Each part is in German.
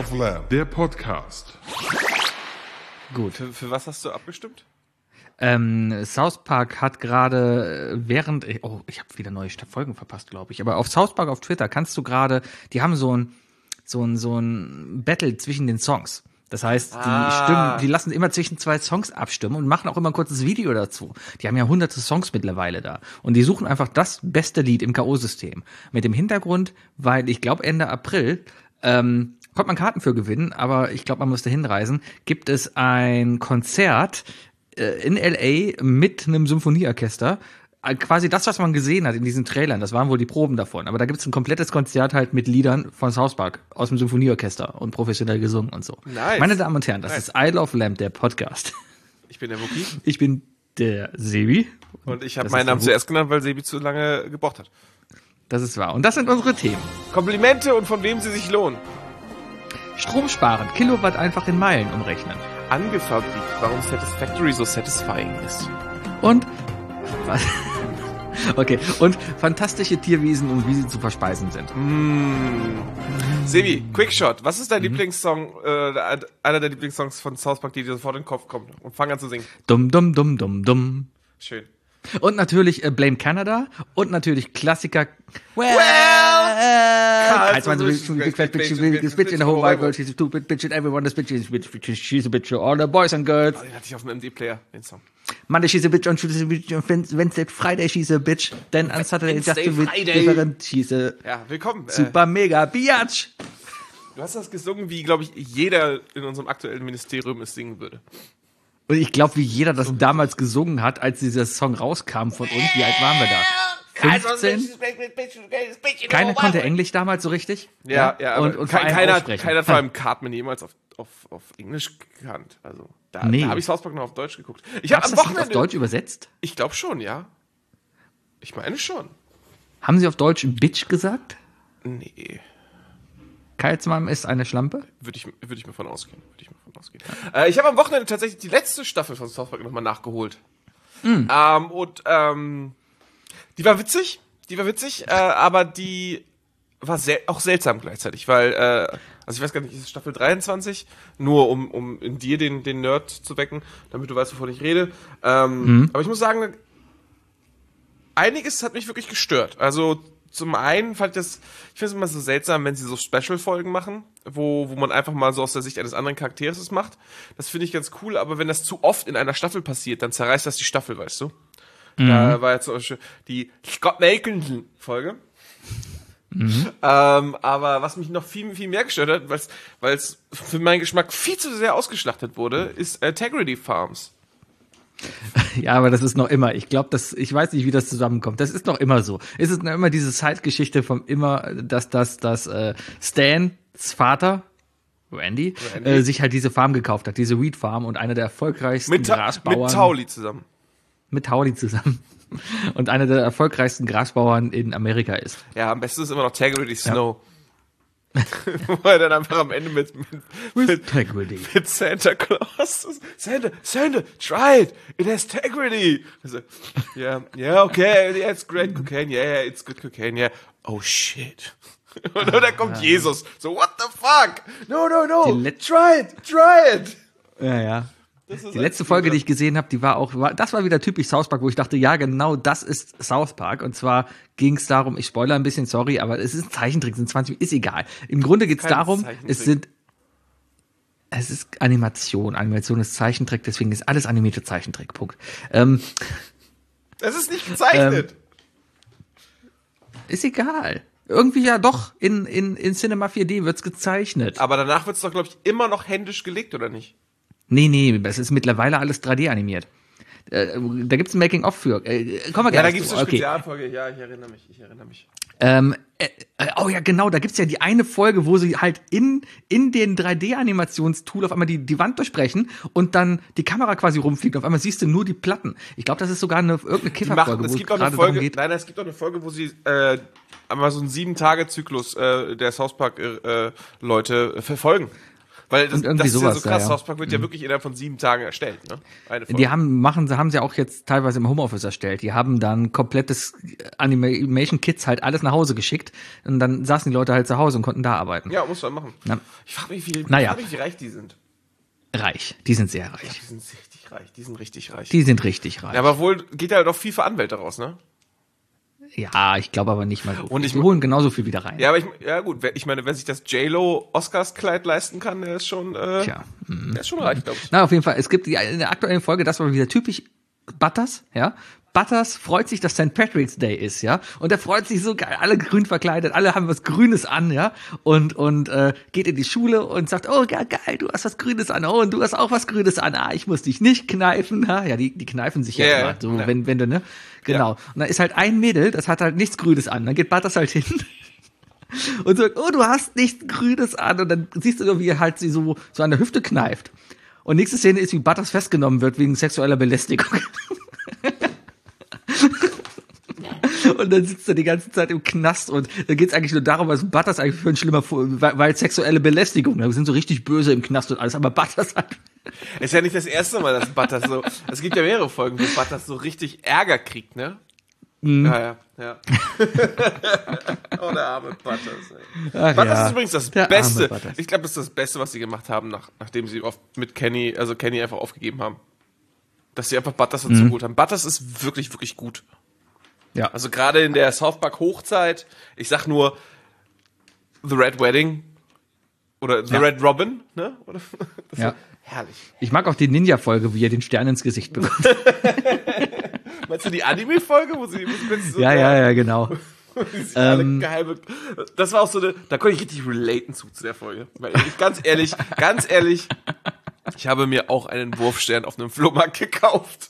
of Lamb, der Podcast. Gut. Für was hast du abgestimmt? South Park hat gerade während, ich habe wieder neue Folgen verpasst, glaube ich, aber auf South Park auf Twitter kannst du gerade, die haben so ein Battle zwischen den Songs. Das heißt, die lassen immer zwischen zwei Songs abstimmen und machen auch immer ein kurzes Video dazu. Die haben ja hunderte Songs mittlerweile da. Und die suchen einfach das beste Lied im K.O.-System. Mit dem Hintergrund, weil ich glaube Ende April konnte man Karten für gewinnen, aber ich glaube, man musste hinreisen, gibt es ein Konzert in L.A. mit einem Symphonieorchester. Quasi das, was man gesehen hat in diesen Trailern, das waren wohl die Proben davon. Aber da gibt es ein komplettes Konzert halt mit Liedern von South Park aus dem Symphonieorchester und professionell gesungen und so. Nice. Meine Damen und Herren, das ist Isle of Lamb, der Podcast. Ich bin der Wookie. Ich bin der Sebi. Und ich habe meinen Namen zuerst genannt, weil Sebi zu lange gebraucht hat. Das ist wahr. Und das sind unsere Themen. Komplimente und von wem sie sich lohnen. Strom sparen, Kilowatt einfach in Meilen umrechnen. Angefabrikt, warum Satisfactory so satisfying ist. Und was? Okay, und fantastische Tierwesen und wie sie zu verspeisen sind. Sebi, Quickshot, was ist dein Lieblingssong, einer der Lieblingssongs von South Park, die dir sofort in den Kopf kommt? Und fang an zu singen. Dumm, dumm, dumm, dumm, dumm. Schön. Und natürlich Blame Canada und natürlich Klassiker. Als man so big fat bitch, biggest bitch in the whole wide world, she's a stupid bitch and everyone is bitch, she's a bitch to all the boys and girls. Oh, den hatte ich auf dem MD-Player, den Song. Monday she's a bitch and she's a bitch and Wednesday Friday she's a bitch, then on Saturday just a bit different, she's a willkommen. super mega biatch. Du hast das gesungen, wie, glaube ich, jeder in unserem aktuellen Ministerium es singen würde. Und ich glaube, wie jeder das damals gesungen hat, als dieser Song rauskam von uns. Wie alt waren wir da? 15? Keiner konnte Englisch damals so richtig. Ja, und keiner hat vor allem Cartman jemals auf Englisch gekannt. Also da habe ich South Park noch auf Deutsch geguckt. Ich habe am Wochenende auf Deutsch übersetzt? Ich glaube schon, ja. Ich meine schon. Haben Sie auf Deutsch Bitch gesagt? Nee. Keizmann ist eine Schlampe? Würde ich mir von ausgehen. Ich habe am Wochenende tatsächlich die letzte Staffel von South Park nochmal nachgeholt. Die war witzig, aber die war auch seltsam gleichzeitig, weil, also ich weiß gar nicht, ist es Staffel 23? Nur um in dir den Nerd zu wecken, damit du weißt, wovon ich rede. Aber ich muss sagen, einiges hat mich wirklich gestört. Also zum einen finde ich es immer so seltsam, wenn sie so Special-Folgen machen, wo man einfach mal so aus der Sicht eines anderen Charakters es macht. Das finde ich ganz cool, aber wenn das zu oft in einer Staffel passiert, dann zerreißt das die Staffel, weißt du? Da war jetzt zum Beispiel die Scott Malkin-Folge. Aber was mich noch viel, viel mehr gestört hat, weil es für meinen Geschmack viel zu sehr ausgeschlachtet wurde, ist Integrity Farms. Ja, aber das ist noch immer. Ich glaube, ich weiß nicht, wie das zusammenkommt. Das ist noch immer so. Es ist noch immer diese Zeitgeschichte dass Stans Vater, Randy, sich halt diese Farm gekauft hat, diese Weed Farm und einer der erfolgreichsten Grasbauern. Mit Tauli zusammen. Und einer der erfolgreichsten Grasbauern in Amerika ist. Ja, am besten ist immer noch Integrity Snow. Wo er dann einfach am Ende mit Santa Claus. Santa, try it. It has integrity. Also, okay, yeah, it's great cocaine. Yeah, it's good cocaine. Yeah. Oh shit. Und dann kommt Jesus. So, what the fuck? No. Try it. Ja. Die letzte Folge, die ich gesehen habe, das war wieder typisch South Park, wo ich dachte, ja genau, das ist South Park. Und zwar ging es darum, ich spoilere ein bisschen, sorry, aber es ist ein Zeichentrick, sind 20, ist egal. Im Grunde geht es darum, es ist Animation ist Zeichentrick, deswegen ist alles animierte Zeichentrick, Punkt. Es ist nicht gezeichnet. Ist egal. Irgendwie ja doch, in Cinema 4D wird's gezeichnet. Aber danach wird's doch, glaube ich, immer noch händisch gelegt, oder nicht? Nee, es ist mittlerweile alles 3D animiert. Da gibt's ein Making-of für. Kommen wir gleich. Ja, da gibt's eine Spezialfolge. Ja, ich erinnere mich. Oh ja, genau, da gibt's ja die eine Folge, wo sie halt in den 3D-Animationstool auf einmal die Wand durchbrechen und dann die Kamera quasi rumfliegt. Auf einmal siehst du nur die Platten. Ich glaube, das ist sogar irgendeine Kifferfolge, es gibt auch eine Folge, wo sie einmal so einen 7-Tage-Zyklus der South Park Leute verfolgen. Weil das Und irgendwie ist ja sowas, so krass. ja. South Park wird ja wirklich innerhalb von 7 Tagen erstellt, ne? Eine Folge. Die haben sie auch jetzt teilweise im Homeoffice erstellt. Die haben dann komplettes Animation Kits halt alles nach Hause geschickt und dann saßen die Leute halt zu Hause und konnten da arbeiten. Ja, muss man machen. Na, Ich frage mich, wie reich die sind. reich. Die sind sehr reich. Die sind richtig reich. Die sind richtig reich. Die sind richtig reich. Ja, aber wohl geht halt auch viel für Anwälte raus, ne? Ja, ich glaube aber nicht mal so. Und Die holen genauso viel wieder rein. Ja, aber gut, ich meine, wenn sich das J-Lo Oscars-Kleid leisten kann, der ist schon, der ist schon reich, glaube ich. Na, auf jeden Fall. Es gibt in der aktuellen Folge, das war wieder typisch Butters, ja. Butters freut sich, dass St. Patrick's Day ist, ja. Und er freut sich so geil, alle grün verkleidet, alle haben was Grünes an, ja. Und geht in die Schule und sagt, oh, geil, du hast was Grünes an, oh, und du hast auch was Grünes an, ich muss dich nicht kneifen, ha? Ja, die kneifen sich ja immer, so, ja. wenn du, ne? Genau. Und da ist halt ein Mädel, das hat halt nichts Grünes an. Dann geht Butters halt hin und sagt, oh, du hast nichts Grünes an. Und dann siehst du, wie er halt sie so an der Hüfte kneift. Und nächste Szene ist, wie Butters festgenommen wird wegen sexueller Belästigung. Und dann sitzt er die ganze Zeit im Knast und da geht's eigentlich nur darum, was Butters eigentlich für ein schlimmer, weil sexuelle Belästigung, wir sind so richtig böse im Knast und alles, aber Butters halt. Ist ja nicht das erste Mal, dass Butters so, es gibt ja mehrere Folgen, wo Butters so richtig Ärger kriegt, ne? Ja. Oh, der arme Butters, ey. Butters ist übrigens das Beste. Ich glaube, das ist das Beste, was sie gemacht haben, nachdem sie oft mit Kenny einfach aufgegeben haben. Dass sie einfach Butters dazu geholt haben. Butters ist wirklich, wirklich gut. Ja. Also gerade in der South Park Hochzeit, ich sag nur The Red Wedding oder The Red Robin, ne? Oder? Das ja. Herrlich. Ich mag auch die Ninja-Folge, wie er den Stern ins Gesicht bekommt. Meinst du die Anime-Folge, wo sie so ja, genau. Das war auch so da konnte ich richtig relaten zu der Folge. Weil ich, ganz ehrlich, ich habe mir auch einen Wurfstern auf einem Flohmarkt gekauft.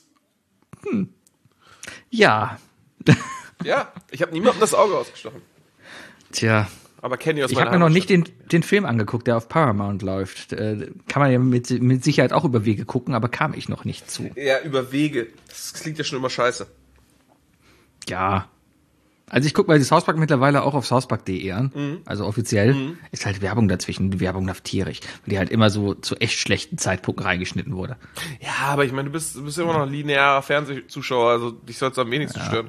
Ja. Ja, ich habe niemandem das Auge ausgestochen. Tja. Aber Kenny aus Ich meiner habe mir noch nicht Heimatstadt. den Film angeguckt, der auf Paramount läuft. Kann man ja mit Sicherheit auch über Wege gucken, aber kam ich noch nicht zu. Ja, über Wege. Das klingt ja schon immer scheiße. Ja. Also ich gucke mal die South Park mittlerweile auch auf southpark.de an. Also offiziell. Ist halt Werbung dazwischen. Die Werbung nervt tierisch. Weil die halt immer so zu echt schlechten Zeitpunkten reingeschnitten wurde. Ja, aber ich meine, du bist immer noch linearer Fernsehzuschauer, also dich soll es am wenigsten stören.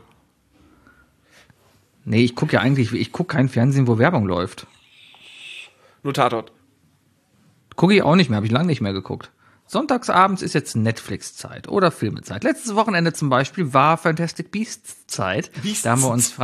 Nee, ich gucke kein Fernsehen, wo Werbung läuft. Nur Tatort. Gucke ich auch nicht mehr, habe ich lange nicht mehr geguckt. Sonntagsabends ist jetzt Netflix-Zeit oder Filmezeit. Letztes Wochenende zum Beispiel war Fantastic Beasts-Zeit. Da haben wir uns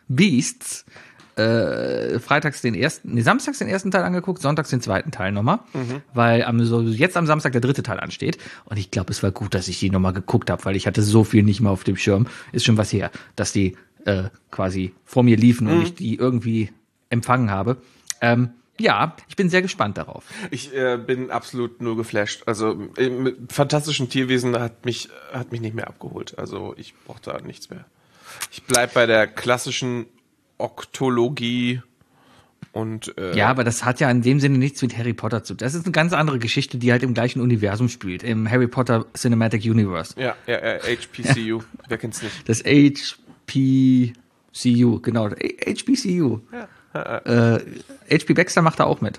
samstags den ersten Teil angeguckt, sonntags den zweiten Teil nochmal, weil jetzt am Samstag der dritte Teil ansteht. Und ich glaube, es war gut, dass ich die nochmal geguckt habe, weil ich hatte so viel nicht mehr auf dem Schirm. Ist schon was her, dass die quasi vor mir liefen und ich die irgendwie empfangen habe. Ja, ich bin sehr gespannt darauf. Ich bin absolut nur geflasht. Also mit fantastischen Tierwesen hat mich nicht mehr abgeholt. Also ich brauche da nichts mehr. Ich bleib bei der klassischen Oktologie und ja, aber das hat ja in dem Sinne nichts mit Harry Potter zu tun. Das ist eine ganz andere Geschichte, die halt im gleichen Universum spielt, im Harry Potter Cinematic Universe. Ja, HPCU. Wer kennt's nicht? Das HPCU, genau, HPCU. Ja. HP Baxter macht da auch mit.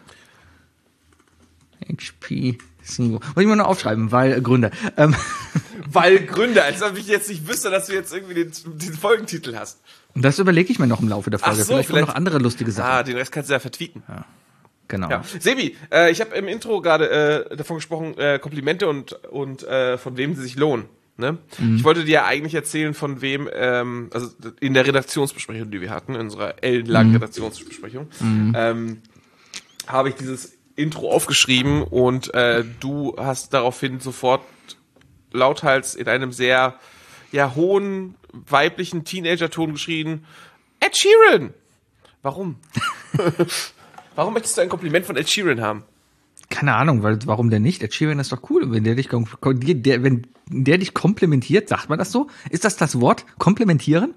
HPCU. Muss ich mal nur aufschreiben, weil Gründer. Weil Gründer, als ob ich jetzt nicht wüsste, dass du jetzt irgendwie den Folgentitel hast. Und das überlege ich mir noch im Laufe der Folge. Ach so, vielleicht kommen noch andere lustige Sachen. Den Rest kannst du ja vertweeten. Ja, genau. Ja. Sebi, ich habe im Intro gerade davon gesprochen, Komplimente und von wem sie sich lohnen. Ne? Ich wollte dir ja eigentlich erzählen, von wem, also in der Redaktionsbesprechung, die wir hatten, in unserer ellenlangen Redaktionsbesprechung, habe ich dieses Intro aufgeschrieben und du hast daraufhin sofort lauthals in einem sehr hohen weiblichen Teenager-Ton geschrien, Ed Sheeran! Warum? Warum möchtest du ein Kompliment von Ed Sheeran haben? Keine Ahnung, warum denn nicht? Ed Sheeran ist doch cool. Wenn der dich komplimentiert, sagt man das so? Ist das Wort? Komplimentieren?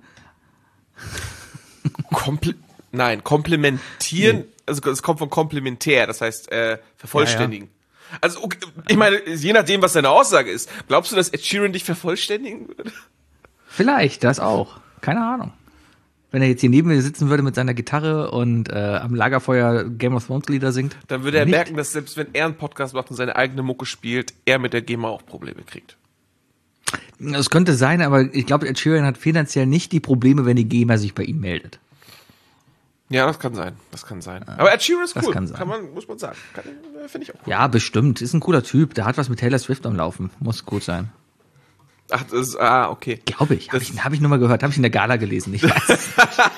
Nein, komplementieren, also es kommt von komplementär, das heißt vervollständigen. Ja. Also, okay, ich meine, je nachdem, was deine Aussage ist, glaubst du, dass Ed Sheeran dich vervollständigen würde? Vielleicht, das auch. Keine Ahnung. Wenn er jetzt hier neben mir sitzen würde mit seiner Gitarre und am Lagerfeuer Game of Thrones Lieder singt. Dann würde er nicht. merken, dass selbst wenn er einen Podcast macht und seine eigene Mucke spielt, er mit der GEMA auch Probleme kriegt. Das könnte sein, aber ich glaube, Ed Sheeran hat finanziell nicht die Probleme, wenn die GEMA sich bei ihm meldet. Ja, das kann sein. Das kann sein. Aber Ed Sheeran ist cool. Das kann sein. Muss man sagen. Finde ich auch cool. Ja, bestimmt. Ist ein cooler Typ. Der hat was mit Taylor Swift am Laufen. Muss gut sein. Ach, okay. Glaube ich. Hab ich nur mal gehört. Habe ich in der Gala gelesen. Ich weiß es.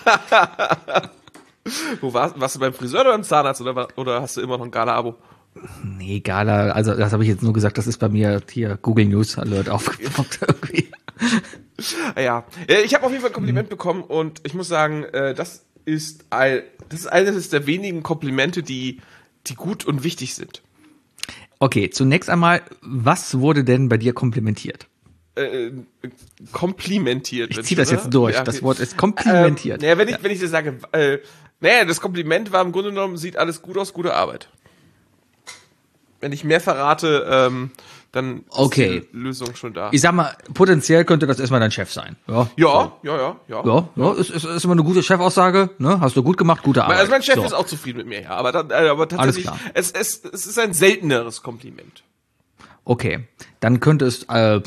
Wo warst du beim Friseur oder beim Zahnarzt oder hast du immer noch ein Gala-Abo? Nee, Gala, also das habe ich jetzt nur gesagt, das ist bei mir hier Google News Alert aufgepoppt irgendwie. Ja, ich habe auf jeden Fall ein Kompliment bekommen und ich muss sagen, das ist eines der wenigen Komplimente, die gut und wichtig sind. Okay, zunächst einmal, was wurde denn bei dir komplimentiert? Komplimentiert. Ich ziehe das jetzt durch. Ja, okay. Das Wort ist komplimentiert. Naja, wenn ich dir sage, das Kompliment war im Grunde genommen, sieht alles gut aus, gute Arbeit. Wenn ich mehr verrate, dann ist die Lösung schon da. Ich sag mal, potenziell könnte das erstmal dein Chef sein. Ja, ist immer eine gute Chefaussage. Ne? Hast du gut gemacht, gute Arbeit. Also mein Chef ist auch zufrieden mit mir, ja. Aber tatsächlich, es ist ein selteneres Kompliment. Okay, dann könnte es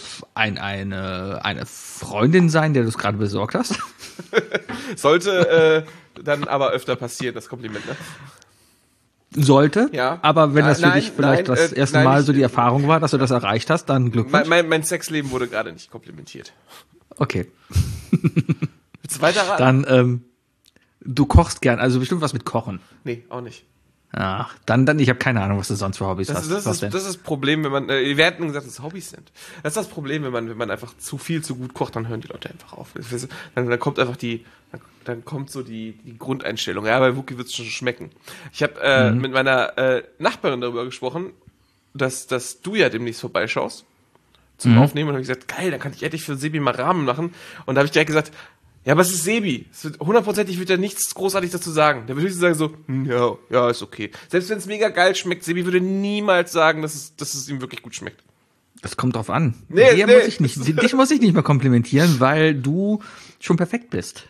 eine Freundin sein, der du es gerade besorgt hast. Sollte dann aber öfter passieren, das Kompliment, ne? Sollte, ja. Aber wenn das für dich vielleicht das erste Mal so die Erfahrung war, dass du das erreicht hast, dann Glückwunsch. Mein Sexleben wurde gerade nicht komplimentiert. Okay. Willst du weiterraten? Dann, du kochst gern, also bestimmt was mit Kochen. Nee, auch nicht. Ach, dann, ich habe keine Ahnung, was du sonst für Hobbys hast. Das ist das Problem, wenn man, wir hatten gesagt, dass es Hobbys sind. Das ist das Problem, wenn man einfach zu gut kocht, dann hören die Leute einfach auf. Dann kommt einfach dann kommt so die Grundeinstellung. Ja, bei Wookie wird es schon schmecken. Ich habe mit meiner Nachbarin darüber gesprochen, dass du ja demnächst vorbeischaust zum Aufnehmen und habe gesagt, geil, dann kann ich endlich für Sebi mal Rahmen machen. Und da habe ich direkt gesagt, ja, aber es ist Sebi. Hundertprozentig wird er nichts großartig dazu sagen. Der würde höchstens sagen so, ja, ist okay. Selbst wenn es mega geil schmeckt, Sebi würde niemals sagen, dass es ihm wirklich gut schmeckt. Das kommt drauf an. Dich muss ich nicht mehr komplimentieren, weil du schon perfekt bist.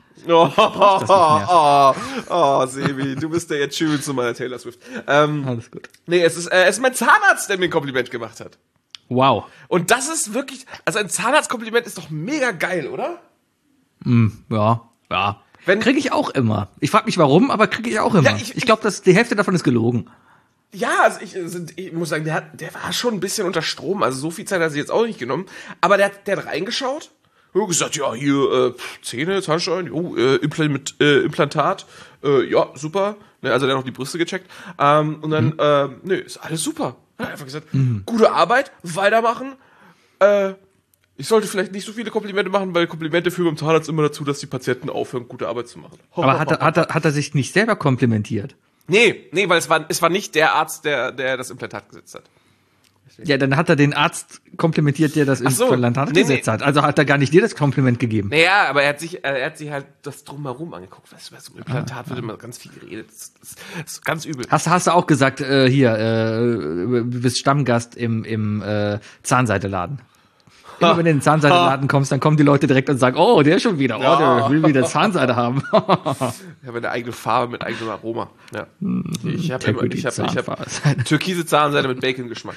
Sebi, du bist ja jetzt schön zu meiner Taylor Swift. Alles gut. Nee, es ist mein Zahnarzt, der mir ein Kompliment gemacht hat. Wow. Und das ist wirklich, also ein Zahnarztkompliment ist doch mega geil, oder? Ja. Kriege ich auch immer. Ich frage mich warum, aber kriege ich auch immer. Ja, ich glaube, die Hälfte davon ist gelogen. Ja, also ich muss sagen, der war schon ein bisschen unter Strom, also so viel Zeit hat er sich jetzt auch nicht genommen, aber der hat reingeschaut und gesagt, ja, hier, Zähne, Zahnstein, Implantat, ja, super, ne, also der hat noch die Brüste gecheckt, und dann, ist alles super. Er hat einfach gesagt, gute Arbeit, weitermachen, ich sollte vielleicht nicht so viele Komplimente machen, weil Komplimente führen beim Zahnarzt immer dazu, dass die Patienten aufhören, gute Arbeit zu machen. Aber hat er sich nicht selber komplimentiert? Nee, weil es war nicht der Arzt, der das Implantat gesetzt hat. Ja, dann hat er den Arzt komplimentiert, der das Implantat gesetzt hat. Also hat er gar nicht dir das Kompliment gegeben. Naja, aber er hat sich halt das Drumherum angeguckt. Weißt du, bei so einem Implantat wird immer ganz viel geredet. Das ist ganz übel. Hast du auch gesagt, du bist Stammgast im Zahnseiteladen. Immer wenn du in den Zahnseideladen kommst, dann kommen die Leute direkt und sagen, oh, der ist schon wieder, der will wieder Zahnseide haben. Ich habe eine eigene Farbe mit eigenem Aroma. Ja. Ich habe türkise Zahnseide mit Bacon-Geschmack.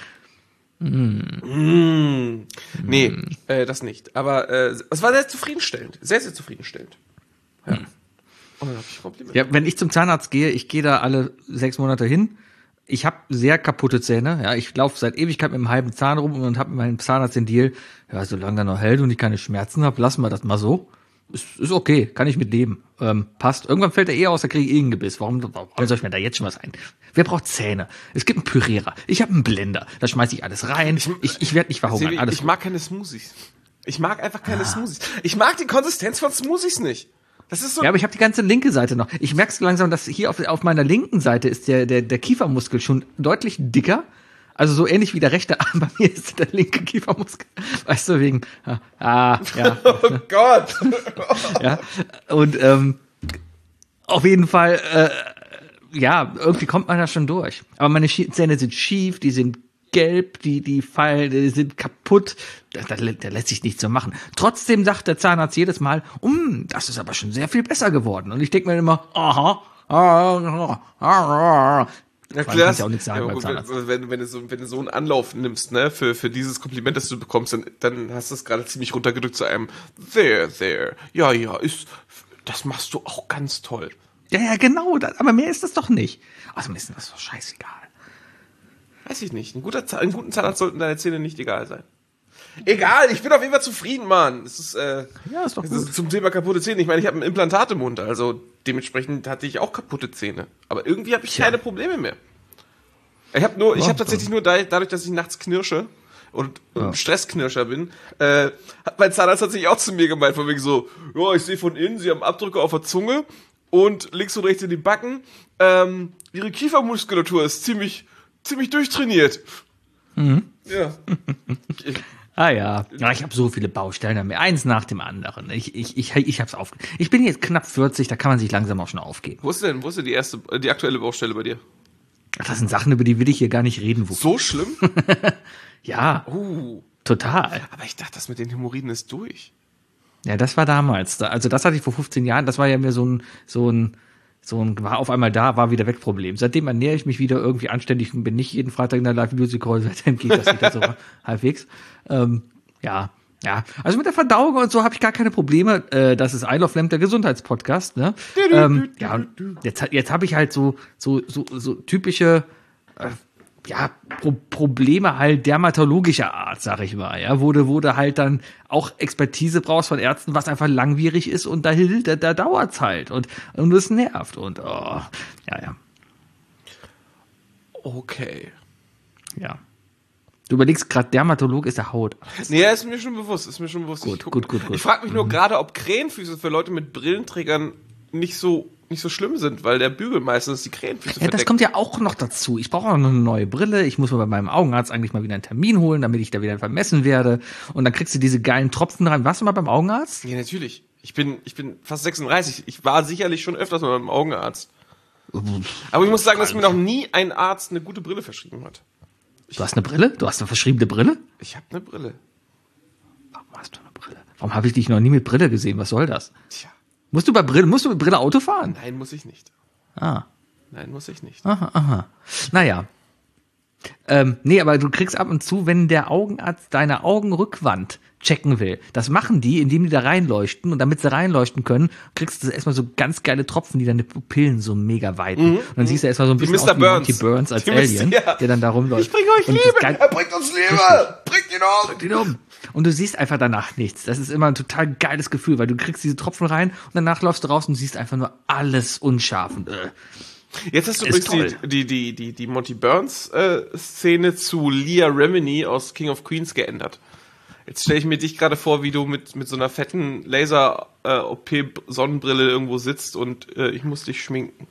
Nee, das nicht. Aber es war sehr zufriedenstellend. Sehr, sehr zufriedenstellend. Ja. Und dann habe ich Kompliment. Ja, wenn ich zum Zahnarzt gehe, ich gehe da alle 6 Monate hin. Ich habe sehr kaputte Zähne. Ja, ich laufe seit Ewigkeit mit einem halben Zahn rum und habe mit meinem Zahnarzt den Deal, ja, solange der noch hält und ich keine Schmerzen habe, lassen wir das mal so. Ist okay, kann ich mit leben. Passt. Irgendwann fällt er aus, da kriege ich irgendein Gebiss. Warum soll ich mir da jetzt schon was ein? Wer braucht Zähne? Es gibt einen Pürierer. Ich habe einen Blender. Da schmeiße ich alles rein. Ich werde nicht verhungern. Ich mag keine Smoothies. Ich mag einfach keine Smoothies. Ich mag die Konsistenz von Smoothies nicht. Das ist so. Ja, aber ich habe die ganze linke Seite noch. Ich merke langsam, dass hier auf meiner linken Seite ist der Kiefermuskel schon deutlich dicker. Also so ähnlich wie der rechte Arm, bei mir ist der linke Kiefermuskel. Weißt du, wegen, ja. Oh Gott. Ja, und auf jeden Fall, irgendwie kommt man da schon durch. Aber meine Zähne sind schief, die sind gelb, die Fallen die sind kaputt. Da lässt sich nichts so machen. Trotzdem sagt der Zahnarzt jedes Mal, das ist aber schon sehr viel besser geworden. Und ich denke mir immer, aha. Ja, klar. Ja auch nichts sagen beim Zahnarzt. Wenn du so einen Anlauf nimmst, ne, für dieses Kompliment, das du bekommst, dann hast du es gerade ziemlich runtergedrückt zu einem there. Ja, das machst du auch ganz toll. Ja, genau, aber mehr ist das doch nicht. Also mir ist das doch scheißegal. Weiß ich nicht. Einen guten Zahnarzt sollten deine Zähne nicht egal sein. Egal, ich bin auf jeden Fall zufrieden, Mann. Es ist, ist doch gut. ist zum Thema kaputte Zähne. Ich meine, ich habe ein Implantat im Mund, also dementsprechend hatte ich auch kaputte Zähne. Aber irgendwie habe ich keine Probleme mehr. Ich habe tatsächlich nur dadurch, dass ich nachts knirsche und Stressknirscher bin, hat mein Zahnarzt tatsächlich auch zu mir gemeint, von wegen so, ja, ich sehe von innen, Sie haben Abdrücke auf der Zunge und links und rechts in die Backen. Ihre Kiefermuskulatur ist ziemlich durchtrainiert. Mhm. Ja. Ja, ich habe so viele Baustellen, eins nach dem anderen. Ich hab's aufgegeben. Ich bin jetzt knapp 40, da kann man sich langsam auch schon aufgeben. Wo ist denn die aktuelle Baustelle bei dir? Das sind Sachen, über die will ich hier gar nicht reden. So schlimm? Ja, total. Aber ich dachte, das mit den Hämorrhoiden ist durch. Ja, das war damals. Also das hatte ich vor 15 Jahren. Das war ja mir so ein war auf einmal da, war wieder weg Problem. Seitdem ernähre ich mich wieder irgendwie anständig und bin nicht jeden Freitag in der Live Music Hall, seitdem geht das wieder so halbwegs. Ja. Also mit der Verdauung und so habe ich gar keine Probleme. Das ist I Love Lamp, der Gesundheitspodcast, ne? Ja, und jetzt habe ich halt so typische Probleme halt dermatologischer Art, sag ich mal, ja, wo du halt dann auch Expertise brauchst von Ärzten, was einfach langwierig ist und da dauert's halt und es nervt und ja. Okay. Ja. Du überlegst gerade, Dermatolog ist der Haut. Nee, ist mir schon bewusst. Gut. Ich frage mich nur gerade, ob Krähenfüße für Leute mit Brillenträgern nicht so schlimm sind, weil der Bügel meistens die Krähenfüße verdeckt. Das kommt ja auch noch dazu. Ich brauche auch noch eine neue Brille. Ich muss mir bei meinem Augenarzt eigentlich mal wieder einen Termin holen, damit ich da wieder vermessen werde. Und dann kriegst du diese geilen Tropfen rein. Warst du mal beim Augenarzt? Ja, natürlich. Ich bin fast 36. Ich war sicherlich schon öfters mal beim Augenarzt. Aber ich muss sagen, dass mir noch nie ein Arzt eine gute Brille verschrieben hat. Du hast eine Brille? Du hast eine verschriebene Brille? Ich habe eine Brille. Warum hast du eine Brille? Warum habe ich dich noch nie mit Brille gesehen? Was soll das? Tja. Musst du mit Brille Auto fahren? Nein, muss ich nicht. Nein, muss ich nicht. Aha. Naja. Nee, aber du kriegst ab und zu, wenn der Augenarzt deine Augenrückwand checken will. Das machen die, indem die da reinleuchten. Und damit sie reinleuchten können, kriegst du erstmal so ganz geile Tropfen, die deine Pupillen so mega weiten. Und dann siehst du erstmal so ein bisschen Mr. aus wie Burns. Monty Burns als Alien, der dann da rumläuft. Ich bringe euch Liebe! Er bringt uns Liebe! Bringt ihn um! Und du siehst einfach danach nichts. Das ist immer ein total geiles Gefühl, weil du kriegst diese Tropfen rein und danach läufst du raus und siehst einfach nur alles unscharf. Und, Jetzt hast du übrigens die Monty Burns Szene zu Leah Remini aus King of Queens geändert. Jetzt stelle ich mir dich gerade vor, wie du mit so einer fetten Laser-OP-Sonnenbrille irgendwo sitzt und ich muss dich schminken.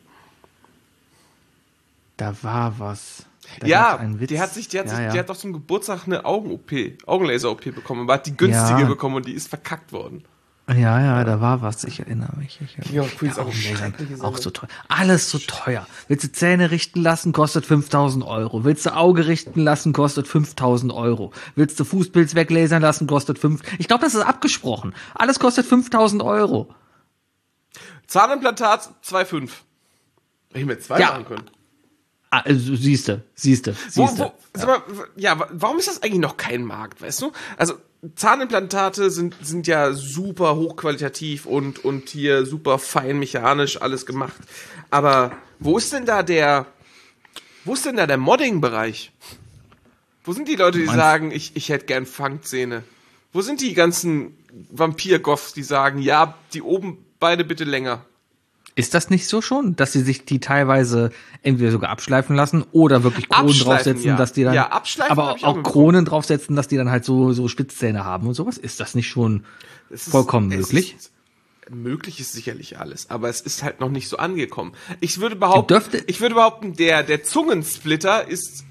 Da war was. Die hat doch zum Geburtstag eine Augenlaser-OP bekommen, aber hat die günstige bekommen und die ist verkackt worden. Ja, da war was, ich erinnere mich. Auch so teuer. Alles so teuer. Willst du Zähne richten lassen, kostet 5.000 Euro. Willst du Auge richten lassen, kostet 5.000 Euro. Willst du Fußpilz weglasern lassen, kostet 5. Ich glaube, das ist abgesprochen. Alles kostet 5.000 Euro. Zahnimplantat 2,5. Hätte ich mir 2 machen können. Also, siehste. Sag mal, warum ist das eigentlich noch kein Markt, weißt du? Also, Zahnimplantate sind ja super hochqualitativ und hier super fein mechanisch alles gemacht. Aber wo ist denn da der Modding-Bereich? Wo sind die Leute, die sagen, ich hätte gern Fangzähne? Wo sind die ganzen Vampir-Goffs, die sagen, ja, die oben beide bitte länger? Ist das nicht so schon, dass sie sich die teilweise entweder sogar abschleifen lassen oder wirklich Kronen draufsetzen, dass die dann, abschleifen, aber auch Kronen draufsetzen, dass die dann halt so Spitzzähne haben und sowas? Ist das nicht schon vollkommen möglich? Möglich ist sicherlich alles, aber es ist halt noch nicht so angekommen. Ich würde behaupten, der Zungensplitter ist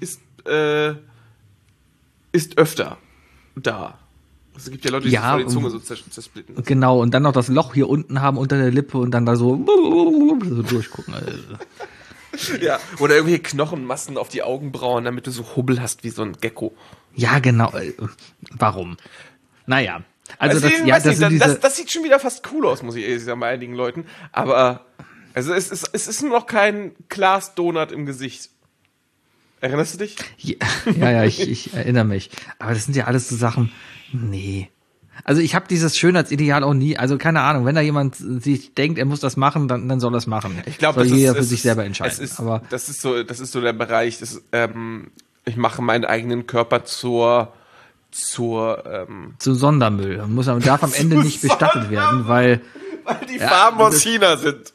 öfter da. Es gibt ja Leute, die voll die Zunge so zersplitten. Genau, und dann noch das Loch hier unten haben unter der Lippe und dann da so durchgucken. Ja, oder irgendwelche Knochenmassen auf die Augenbrauen, damit du so Hubbel hast wie so ein Gecko. Ja, genau. Warum? Naja. Also das sieht schon wieder fast cool aus, muss ich ehrlich sagen, bei einigen Leuten. Aber also es ist nur noch kein Glas-Donut im Gesicht. Erinnerst du dich? Ja, ich erinnere mich. Aber das sind ja alles so Sachen, nee. Also ich habe dieses Schönheitsideal auch nie, also keine Ahnung, wenn da jemand sich denkt, er muss das machen, dann soll er es machen. Ich glaube, soll jeder für sich selber entscheiden. Das ist so der Bereich, ich mache meinen eigenen Körper zu Sondermüll. Darf am Ende nicht bestattet werden, weil die Farben aus China sind.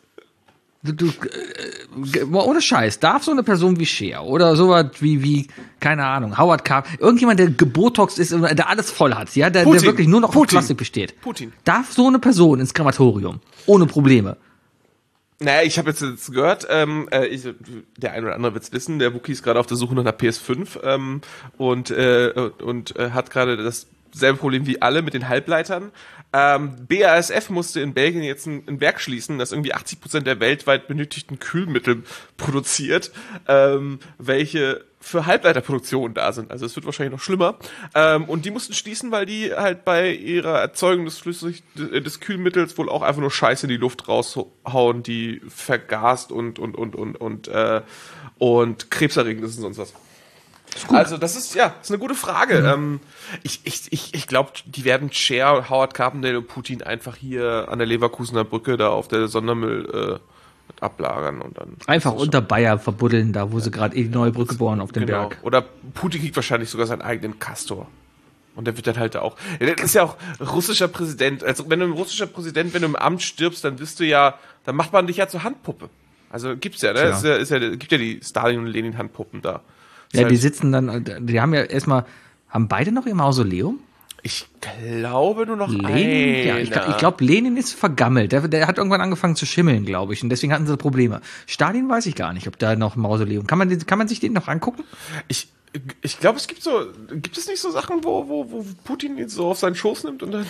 Ohne Scheiß, darf so eine Person wie Cher oder sowas wie keine Ahnung, Howard Carpenter, irgendjemand, der gebotoxt ist und der alles voll hat, ja, der wirklich nur noch aus Plastik besteht. Putin. Darf so eine Person ins Krematorium? Ohne Probleme. Naja, ich habe jetzt gehört, der ein oder andere wird's wissen, der Wookie ist gerade auf der Suche nach einer PS5 und hat gerade dasselbe Problem wie alle mit den Halbleitern. BASF musste in Belgien jetzt ein Werk schließen, das irgendwie 80% der weltweit benötigten Kühlmittel produziert, welche für Halbleiterproduktion da sind. Also es wird wahrscheinlich noch schlimmer. Und die mussten schließen, weil die halt bei ihrer Erzeugung des Kühlmittels wohl auch einfach nur Scheiße in die Luft raushauen, die vergast und krebserregend ist und sonst was. Also das ist eine gute Frage. Ich glaube, die werden Cher, Howard Carpendale und Putin einfach hier an der Leverkusener Brücke da auf der Sondermüll ablagern und dann einfach unter Bayer verbuddeln, da wo sie gerade die neue Brücke bauen auf dem Berg. Oder Putin kriegt wahrscheinlich sogar seinen eigenen Castor. Und der wird dann halt auch. Der ist ja auch russischer Präsident. Also wenn du im Amt stirbst, dann dann macht man dich ja zur Handpuppe. Also gibt's ja, ne? Gibt ja die Stalin und Lenin Handpuppen da. Ja, die sitzen dann, die haben ja erstmal, haben beide noch ihr Mausoleum? Ich glaube nur noch Lenin. Ja, ich glaube, Lenin ist vergammelt. Der hat irgendwann angefangen zu schimmeln, glaube ich. Und deswegen hatten sie Probleme. Stalin weiß ich gar nicht, ob da noch ein Mausoleum. Kann man sich den noch angucken? Ich glaube, gibt es nicht so Sachen, wo Putin ihn so auf seinen Schoß nimmt und dann.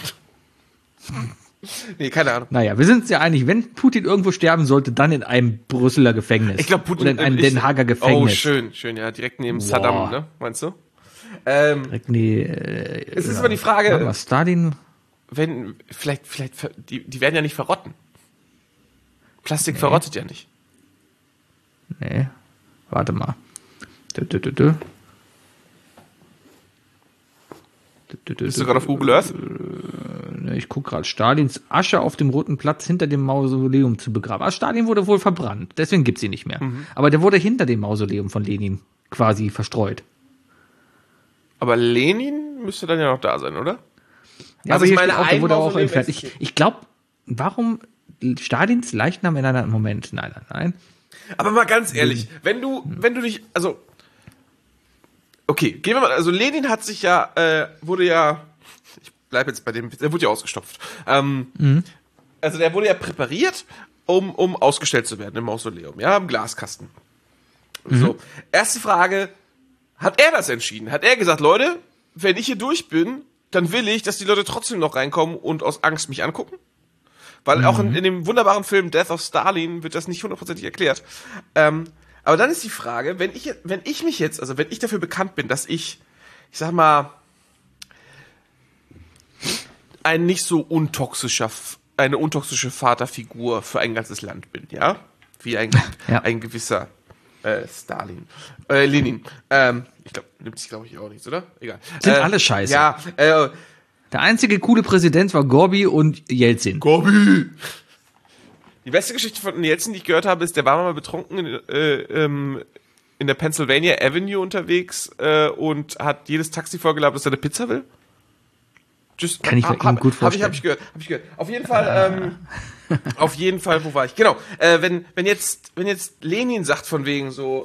Nee, keine Ahnung. Naja, wir sind uns ja einig, wenn Putin irgendwo sterben sollte, dann in einem Brüsseler Gefängnis. Ich glaube, Putin oder in einem Den Haager Gefängnis. Oh, schön, ja, direkt neben Saddam, ne? Meinst du? Direkt es ist aber die Frage, was Stalin? Wenn, vielleicht, die werden ja nicht verrotten. Plastik verrottet ja nicht. Nee, warte mal. Bist du gerade auf Google Earth? Ich gucke gerade. Stalins Asche auf dem Roten Platz hinter dem Mausoleum zu begraben. Also Stalin wurde wohl verbrannt, deswegen gibt's ihn nicht mehr. Aber der wurde hinter dem Mausoleum von Lenin quasi verstreut. Aber Lenin müsste dann ja noch da sein, oder? Ja, also ich meine, der wurde auch entfernt. Ich glaube, warum Stalins Leichnam in einem Moment? Nein. Aber mal ganz ehrlich, wenn du dich, also okay, gehen wir mal, also Lenin hat sich ich bleibe jetzt bei dem, der wurde ja ausgestopft. Also der wurde ja präpariert, um ausgestellt zu werden im Mausoleum, ja, im Glaskasten. So, erste Frage, hat er das entschieden? Hat er gesagt, Leute, wenn ich hier durch bin, dann will ich, dass die Leute trotzdem noch reinkommen und aus Angst mich angucken? Weil auch in dem wunderbaren Film Death of Stalin wird das nicht hundertprozentig erklärt. Aber dann ist die Frage, wenn ich dafür bekannt bin, dass ich sag mal, eine untoxische Vaterfigur für ein ganzes Land bin, ja? Wie ein gewisser Stalin. Lenin. Ich glaube, nimmt sich, glaube ich, auch nichts, oder? Egal. Sind alle scheiße. Ja, der einzige coole Präsident war Gorbi und Jelzin. Gorbi! Die beste Geschichte von Jelzin, die ich gehört habe, ist, der war mal betrunken in der Pennsylvania Avenue unterwegs und hat jedes Taxi vorgelabert, dass er eine Pizza will. Kann ich mir gut vorstellen. Hab ich gehört. Auf jeden Fall, wo war ich? Genau. Wenn jetzt Lenin sagt von wegen so,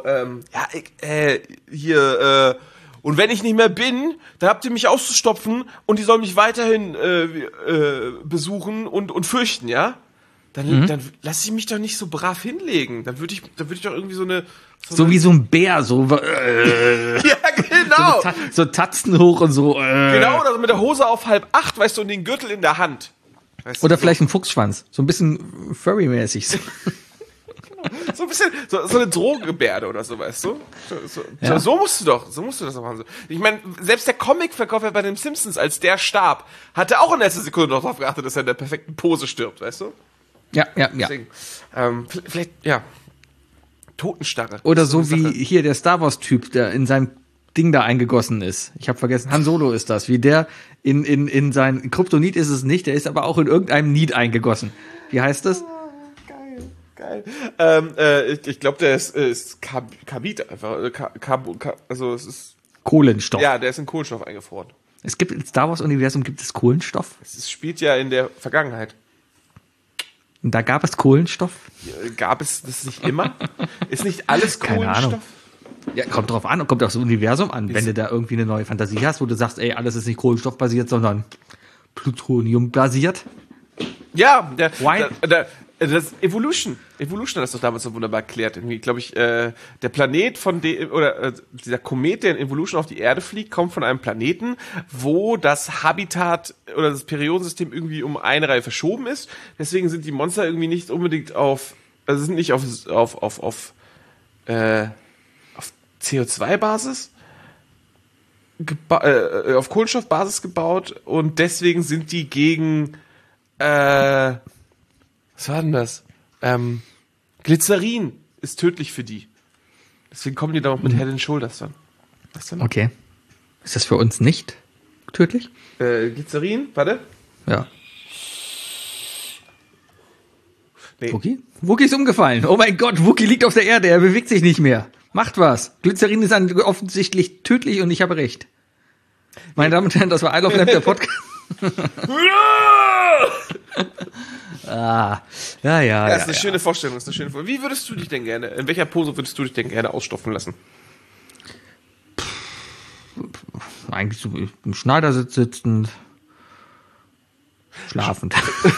und wenn ich nicht mehr bin, dann habt ihr mich auszustopfen und die sollen mich weiterhin besuchen und fürchten, ja? Dann lass ich mich doch nicht so brav hinlegen. Dann würde ich doch irgendwie so wie so ein Bär, so. Ja, genau. So Tatzen hoch und so. Genau, oder mit der Hose auf 7:30, weißt du, und den Gürtel in der Hand. Weißt du, oder vielleicht ein Fuchsschwanz. So ein bisschen Furry-mäßig. So ein bisschen, so eine Drogengebärde oder so, weißt du? So musst du das auch machen. Ich meine, selbst der Comicverkäufer bei den Simpsons, als der starb, hatte auch in letzter Sekunde noch darauf geachtet, dass er in der perfekten Pose stirbt, weißt du? Ja. Deswegen, vielleicht, Totenstarre. Oder so wie hier der Star Wars-Typ, der in seinem Ding da eingegossen ist. Ich habe vergessen, Han Solo ist das. Wie der in sein Kryptonit ist es nicht, der ist aber auch in irgendeinem Niet eingegossen. Wie heißt das? Geil. Ich glaube, der ist Karbid einfach. Also es ist Kohlenstoff. Ja, der ist in Kohlenstoff eingefroren. Es gibt im Star Wars-Universum gibt es Kohlenstoff. Es spielt ja in der Vergangenheit. Und da gab es Kohlenstoff? Gab es das nicht immer? Ist nicht alles Keine Kohlenstoff? Ahnung. Ja, kommt drauf an und kommt aufs Universum an. Wenn du da irgendwie eine neue Fantasie hast, wo du sagst, ey, alles ist nicht kohlenstoffbasiert, sondern Plutonium-basiert. Ja, Why? das Evolution hat das doch damals so wunderbar erklärt. Irgendwie, glaube ich, der Planet dieser Komet, der in Evolution auf die Erde fliegt, kommt von einem Planeten, wo das Habitat oder das Periodensystem irgendwie um eine Reihe verschoben ist. Deswegen sind die Monster irgendwie nicht unbedingt auf CO2-Basis, auf Kohlenstoffbasis gebaut und deswegen sind die gegen was war denn das? Glycerin ist tödlich für die. Deswegen kommen die da auch mit Head and Shoulders dann. Was denn? Okay. Ist das für uns nicht tödlich? Glycerin, warte. Ja. Nee. Wookie ist umgefallen. Oh mein Gott, Wookie liegt auf der Erde, er bewegt sich nicht mehr. Macht was. Glycerin ist offensichtlich tödlich und ich habe recht. Meine Damen und Herren, das war I Love Lamp, der Podcast. Ja. Das ist eine schöne Vorstellung. Wie würdest du dich denn gerne, in welcher Pose würdest du dich denn gerne ausstopfen lassen? Eigentlich so im Schneidersitz sitzend, schlafend.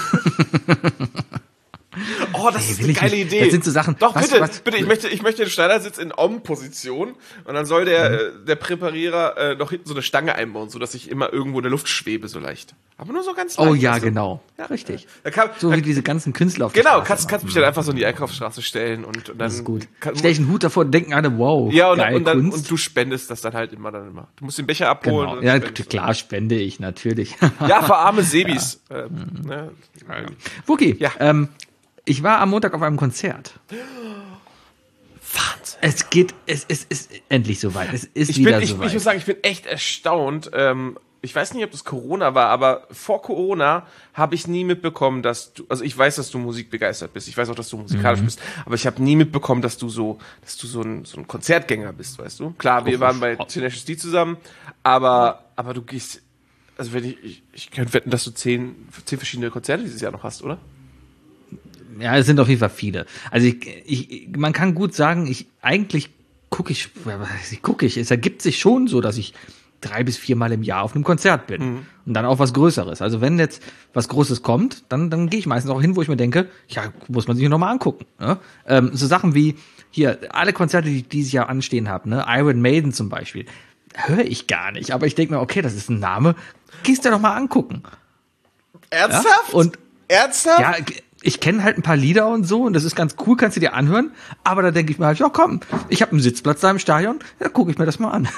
Oh, das ist eine geile Idee. Das sind so Sachen. Doch, bitte, ich möchte den Schneidersitz in Om-Position und dann soll der Präparierer noch hinten so eine Stange einbauen, sodass ich immer irgendwo in der Luft schwebe, so leicht. Aber nur so ganz leicht. Oh ja, also. genau. Ja, richtig. So wie diese ganzen Künstler auf der Genau, Straße kannst mich dann einfach so in die Einkaufsstraße stellen und dann. Das ist gut. Stell ich einen Hut davor und denken alle, wow, ja, geil, und du spendest das dann halt immer. Du musst den Becher abholen. Genau. Ja, klar, spende ich, natürlich. Ja, für arme Sebis. Ne? Wookie, ja. Ich war am Montag auf einem Konzert. Wahnsinn. Es ist endlich soweit. Es ist Ich wieder muss soweit. sagen, ich bin echt erstaunt. Ich weiß nicht, ob das Corona war, aber vor Corona habe ich nie mitbekommen, dass du, also ich weiß, dass du musikbegeistert bist. Ich weiß auch, dass du musikalisch bist, aber ich habe nie mitbekommen, dass du so ein Konzertgänger bist, weißt du? Klar, wir waren bei Tenacious D zusammen, aber du gehst, also wenn ich könnte wetten, dass du 10 verschiedene Konzerte dieses Jahr noch hast, oder? Ja, es sind auf jeden Fall viele. Also man kann gut sagen, es ergibt sich schon so, dass ich 3 bis 4 Mal im Jahr auf einem Konzert bin. Und dann auch was Größeres. Also wenn jetzt was Großes kommt, dann gehe ich meistens auch hin, wo ich mir denke, ja, muss man sich nochmal angucken. Ne? So Sachen wie hier, alle Konzerte, die ich dieses Jahr anstehen habe, ne? Iron Maiden zum Beispiel, höre ich gar nicht. Aber ich denke mir, okay, das ist ein Name, gehst dir doch mal angucken. Ernsthaft? Ja? Und ernsthaft? ja, ich kenne halt ein paar Lieder und so und das ist ganz cool, kannst du dir anhören. Aber da denke ich mir halt, ja komm, ich habe einen Sitzplatz da im Stadion, da gucke ich mir das mal an.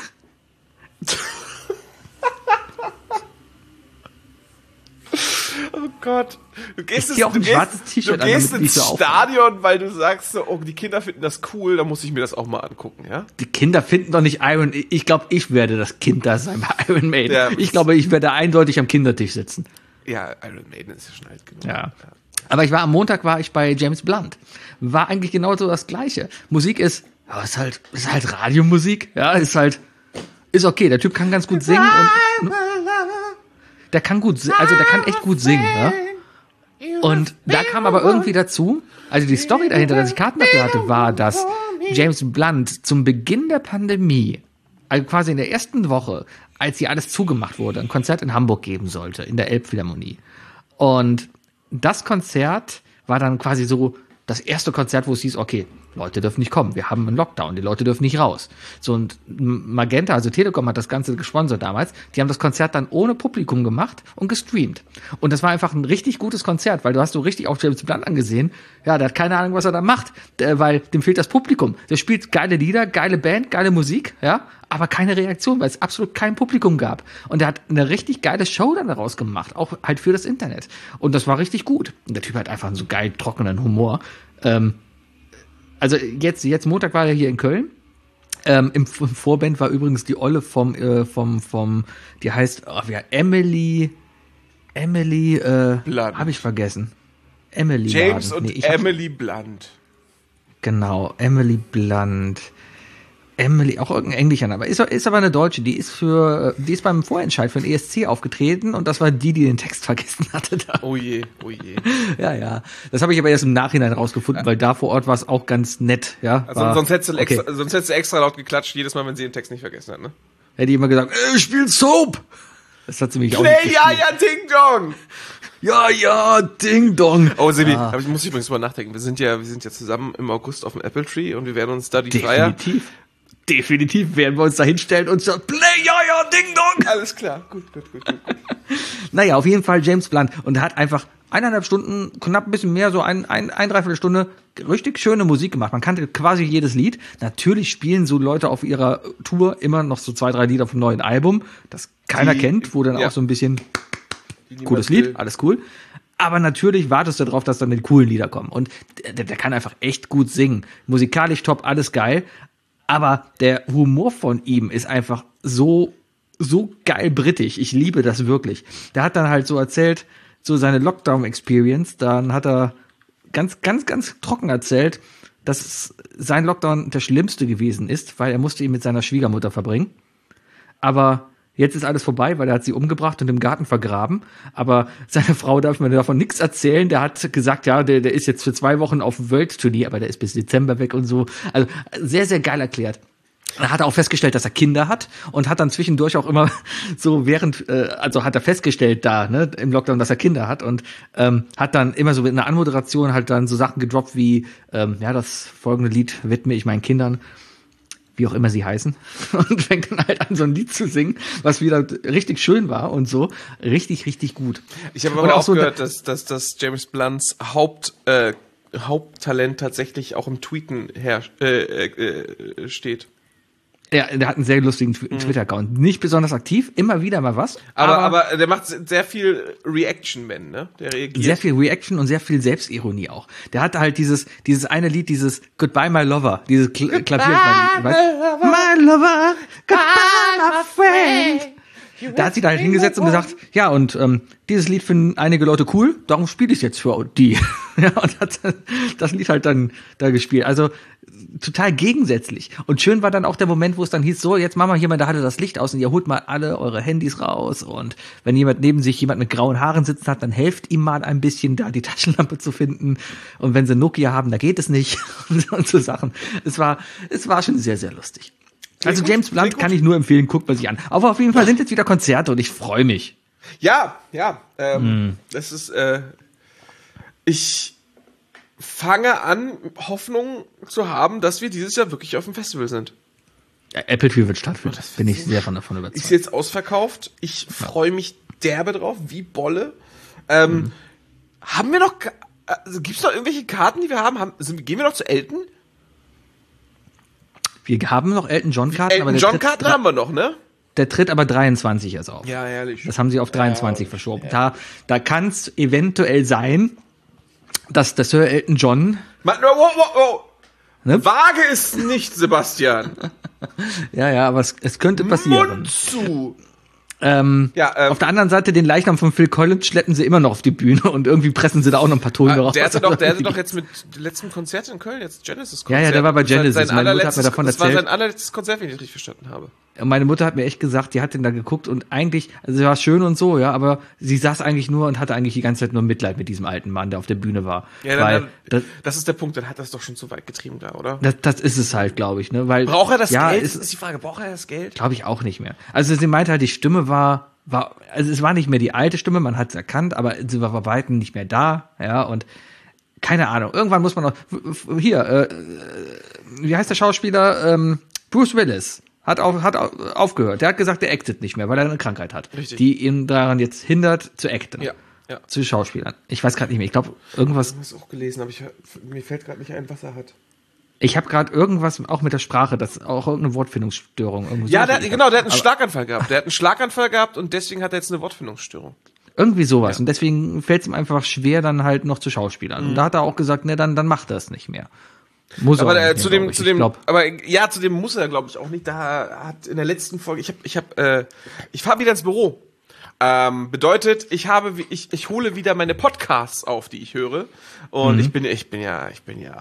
Oh Gott. Du gehst auch ein schwarzes T-Shirt an, damit ins nicht so Stadion, weil du sagst so, oh, die Kinder finden das cool, dann muss ich mir das auch mal angucken, ja? Die Kinder finden doch nicht Iron. Ich glaube, ich werde das Kind da sein bei Iron Maiden. Ja, ich glaube, ich werde eindeutig am Kindertisch sitzen. Ja, Iron Maiden ist ja schon alt genug. Ja. Aber am Montag war ich bei James Blunt. War eigentlich genauso das Gleiche. Musik ist halt Radiomusik. Ja, ist okay. Der Typ kann ganz gut singen und der kann echt gut singen. Ja? Und da kam aber irgendwie dazu, also die Story dahinter, dass ich Karten dafür hatte, war, dass James Blunt zum Beginn der Pandemie, also quasi in der ersten Woche, als hier alles zugemacht wurde, ein Konzert in Hamburg geben sollte, in der Elbphilharmonie. Und das Konzert war dann quasi so das erste Konzert, wo es hieß, okay, Leute dürfen nicht kommen, wir haben einen Lockdown, die Leute dürfen nicht raus. So, und Magenta, also Telekom hat das Ganze gesponsert damals, die haben das Konzert dann ohne Publikum gemacht und gestreamt. Und das war einfach ein richtig gutes Konzert, weil du hast so richtig auch James Blunt angesehen, ja, der hat keine Ahnung, was er da macht, weil dem fehlt das Publikum. Der spielt geile Lieder, geile Band, geile Musik, ja, aber keine Reaktion, weil es absolut kein Publikum gab. Und er hat eine richtig geile Show dann daraus gemacht, auch halt für das Internet. Und das war richtig gut. Und der Typ hat einfach einen so geil trockenen Humor. Also jetzt Montag war er hier in Köln. Im Vorband war übrigens die Olle vom die heißt Emily Blunt. habe ich vergessen. Emily James Laden. und Emily Blunt. Genau, Emily Blunt. Emily, auch irgendein Englischer, aber ist aber eine Deutsche, die ist beim Vorentscheid für den ESC aufgetreten und das war die den Text vergessen hatte da. Oh je, oh je. Ja. Das habe ich aber erst im Nachhinein rausgefunden, weil da vor Ort war es auch ganz nett, ja. Also sonst hättest du extra laut geklatscht, jedes Mal, wenn sie den Text nicht vergessen hat, ne? Hätte ich immer gesagt, spiel Soap! Das hat sie mich auch nicht Play, ja, Ding Dong! Ja, Ding Dong! Oh, Sebi, aber ich muss übrigens drüber nachdenken. Wir sind ja zusammen im August auf dem Apple Tree und wir werden uns da die Flyer... Definitiv werden wir uns da hinstellen und sagen, Play, ja, Ding Dong! Alles klar, gut. Naja, auf jeden Fall James Blunt. Und er hat einfach 1,5 Stunden, knapp ein bisschen mehr, so ein Dreiviertelstunde, richtig schöne Musik gemacht. Man kannte quasi jedes Lied. Natürlich spielen so Leute auf ihrer Tour immer noch so 2, 3 Lieder vom neuen Album, das keiner kennt, wo dann auch so ein bisschen cooles Lied, alles cool. Aber natürlich wartest du darauf, dass dann die coolen Lieder kommen. Und der kann einfach echt gut singen. Musikalisch top, alles geil. Aber der Humor von ihm ist einfach so geil britisch. Ich liebe das wirklich. Der hat dann halt so erzählt, so seine Lockdown-Experience. Dann hat er ganz trocken erzählt, dass sein Lockdown der schlimmste gewesen ist, weil er musste ihn mit seiner Schwiegermutter verbringen. Aber jetzt ist alles vorbei, weil er hat sie umgebracht und im Garten vergraben. Aber seine Frau darf mir davon nichts erzählen. Der hat gesagt, ja, der ist jetzt für 2 Wochen auf Welttournee, aber der ist bis Dezember weg und so. Also sehr, sehr geil erklärt. Da hat er auch festgestellt, dass er Kinder hat und hat dann zwischendurch auch immer so also hat er festgestellt da, ne, im Lockdown, dass er Kinder hat und hat dann immer so in einer Anmoderation halt dann so Sachen gedroppt wie, das folgende Lied widme ich meinen Kindern, wie auch immer sie heißen, und fängt dann halt an, so ein Lied zu singen, was wieder richtig schön war und so. Richtig, richtig gut. Ich habe aber auch gehört, dass James Blunts Haupttalent tatsächlich auch im Tweeten steht. Ja, der hat einen sehr lustigen Twitter-Account. Nicht besonders aktiv, immer wieder mal was. Aber der macht sehr viel Reaction-Man, ne? Der reagiert. Sehr viel Reaction und sehr viel Selbstironie auch. Der hatte halt dieses eine Lied, dieses Goodbye My Lover, dieses Klavier. My Lover, Goodbye My Friend. Da hat sie da halt hingesetzt und gesagt, ja, und dieses Lied finden einige Leute cool, darum spiele ich jetzt für die. Ja, und hat das Lied halt dann da gespielt. Also total gegensätzlich. Und schön war dann auch der Moment, wo es dann hieß, so, jetzt machen wir hier mal da das Licht aus und ihr holt mal alle eure Handys raus. Und wenn jemand neben sich jemand mit grauen Haaren sitzen hat, dann helft ihm mal ein bisschen, da die Taschenlampe zu finden. Und wenn sie Nokia haben, da geht es nicht. Und so Sachen. Es war schon sehr, sehr lustig. Also James Blunt kann ich nur empfehlen, guckt man sich an. Aber auf jeden Fall sind jetzt wieder Konzerte und ich freue mich. Ja. Das ist, ich fange an, Hoffnung zu haben, dass wir dieses Jahr wirklich auf dem Festival sind. Ja, Apple Tree wird stattfinden. Bin ich sehr davon überzeugt. Ist jetzt ausverkauft. Ich freue mich derbe drauf, wie Bolle. Haben wir noch, gibt's noch irgendwelche Karten, die wir haben? Gehen wir noch zu Elton? Wir haben noch Elton John Karten, aber Elton John Karten haben wir noch, ne? Der tritt aber 23 erst auf. Ja, ehrlich. Das haben sie auf 23 verschoben. Ja. Da kann es eventuell sein, dass der Sir Elton John... Wow. Ne? Wage es nicht, Sebastian. Ja, aber es könnte passieren. Mund zu. Auf der anderen Seite, den Leichnam von Phil Collins schleppen sie immer noch auf die Bühne und irgendwie pressen sie da auch noch ein paar Töne raus. Der hatte doch jetzt mit dem letzten Konzert in Köln, jetzt Genesis-Konzert. Ja, der war bei Genesis. Meine Mutter hat mir davon erzählt. Das war sein allerletztes Konzert, wenn ich das richtig verstanden habe. Meine Mutter hat mir echt gesagt, die hat den da geguckt und eigentlich, also war schön und so, ja, aber sie saß eigentlich nur und hatte eigentlich die ganze Zeit nur Mitleid mit diesem alten Mann, der auf der Bühne war. Ja, das ist der Punkt, dann hat das doch schon zu weit getrieben da, oder? Das ist es halt, glaube ich, ne, weil. Braucht er das Geld? Ist die Frage, braucht er das Geld? Glaube ich auch nicht mehr. Also sie meinte halt, die Stimme also es war nicht mehr die alte Stimme, man hat es erkannt, aber sie war bei weitem nicht mehr da, ja, und keine Ahnung, irgendwann muss man noch, hier, wie heißt der Schauspieler? Bruce Willis hat aufgehört. Der hat gesagt, der actet nicht mehr, weil er eine Krankheit hat, Richtig. die ihn daran jetzt hindert zu acten. Ja. Zu Schauspielern. Ich weiß gerade nicht mehr. Ich glaube, irgendwas. Ich habe es auch gelesen, aber mir fällt gerade nicht ein, was er hat. Ich habe gerade irgendwas auch mit der Sprache, das auch irgendeine Wortfindungsstörung. Ja, der hat einen Schlaganfall gehabt. Der hat einen Schlaganfall gehabt und deswegen hat er jetzt eine Wortfindungsstörung. Irgendwie sowas. Ja. Und deswegen fällt es ihm einfach schwer, dann halt noch zu Schauspielern. Und da hat er auch gesagt, ne, dann macht er es nicht mehr. Muss aber er zu dem muss er, glaube ich, auch nicht. Da hat in der letzten Folge, ich fahre wieder ins Büro. Bedeutet, ich hole wieder meine Podcasts auf, die ich höre. Und ich bin ja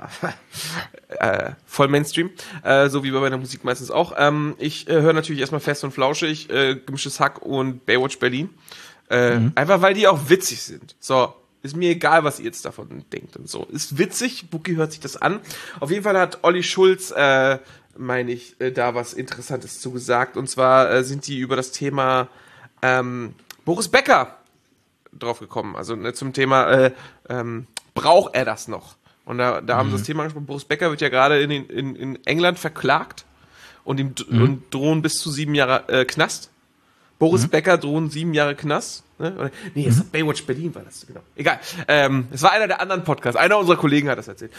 voll Mainstream, so wie bei meiner Musik meistens auch. Ich höre natürlich erstmal Fest und Flauschig, Gemischtes Hack und Baywatch Berlin. Einfach weil die auch witzig sind. So, ist mir egal, was ihr jetzt davon denkt und so. Ist witzig, Buki hört sich das an. Auf jeden Fall hat Olli Schulz, da was Interessantes zugesagt. Und zwar sind die über das Thema Boris Becker drauf gekommen. Also zum Thema, braucht er das noch? Und da haben sie das Thema angesprochen. Boris Becker wird ja gerade in England verklagt und ihm drohen bis zu 7 Jahre Knast. Boris Becker drohen 7 Jahre Knast. Ne? Das hat Baywatch Berlin war das, genau. Egal. Es war einer der anderen Podcasts. Einer unserer Kollegen hat das erzählt.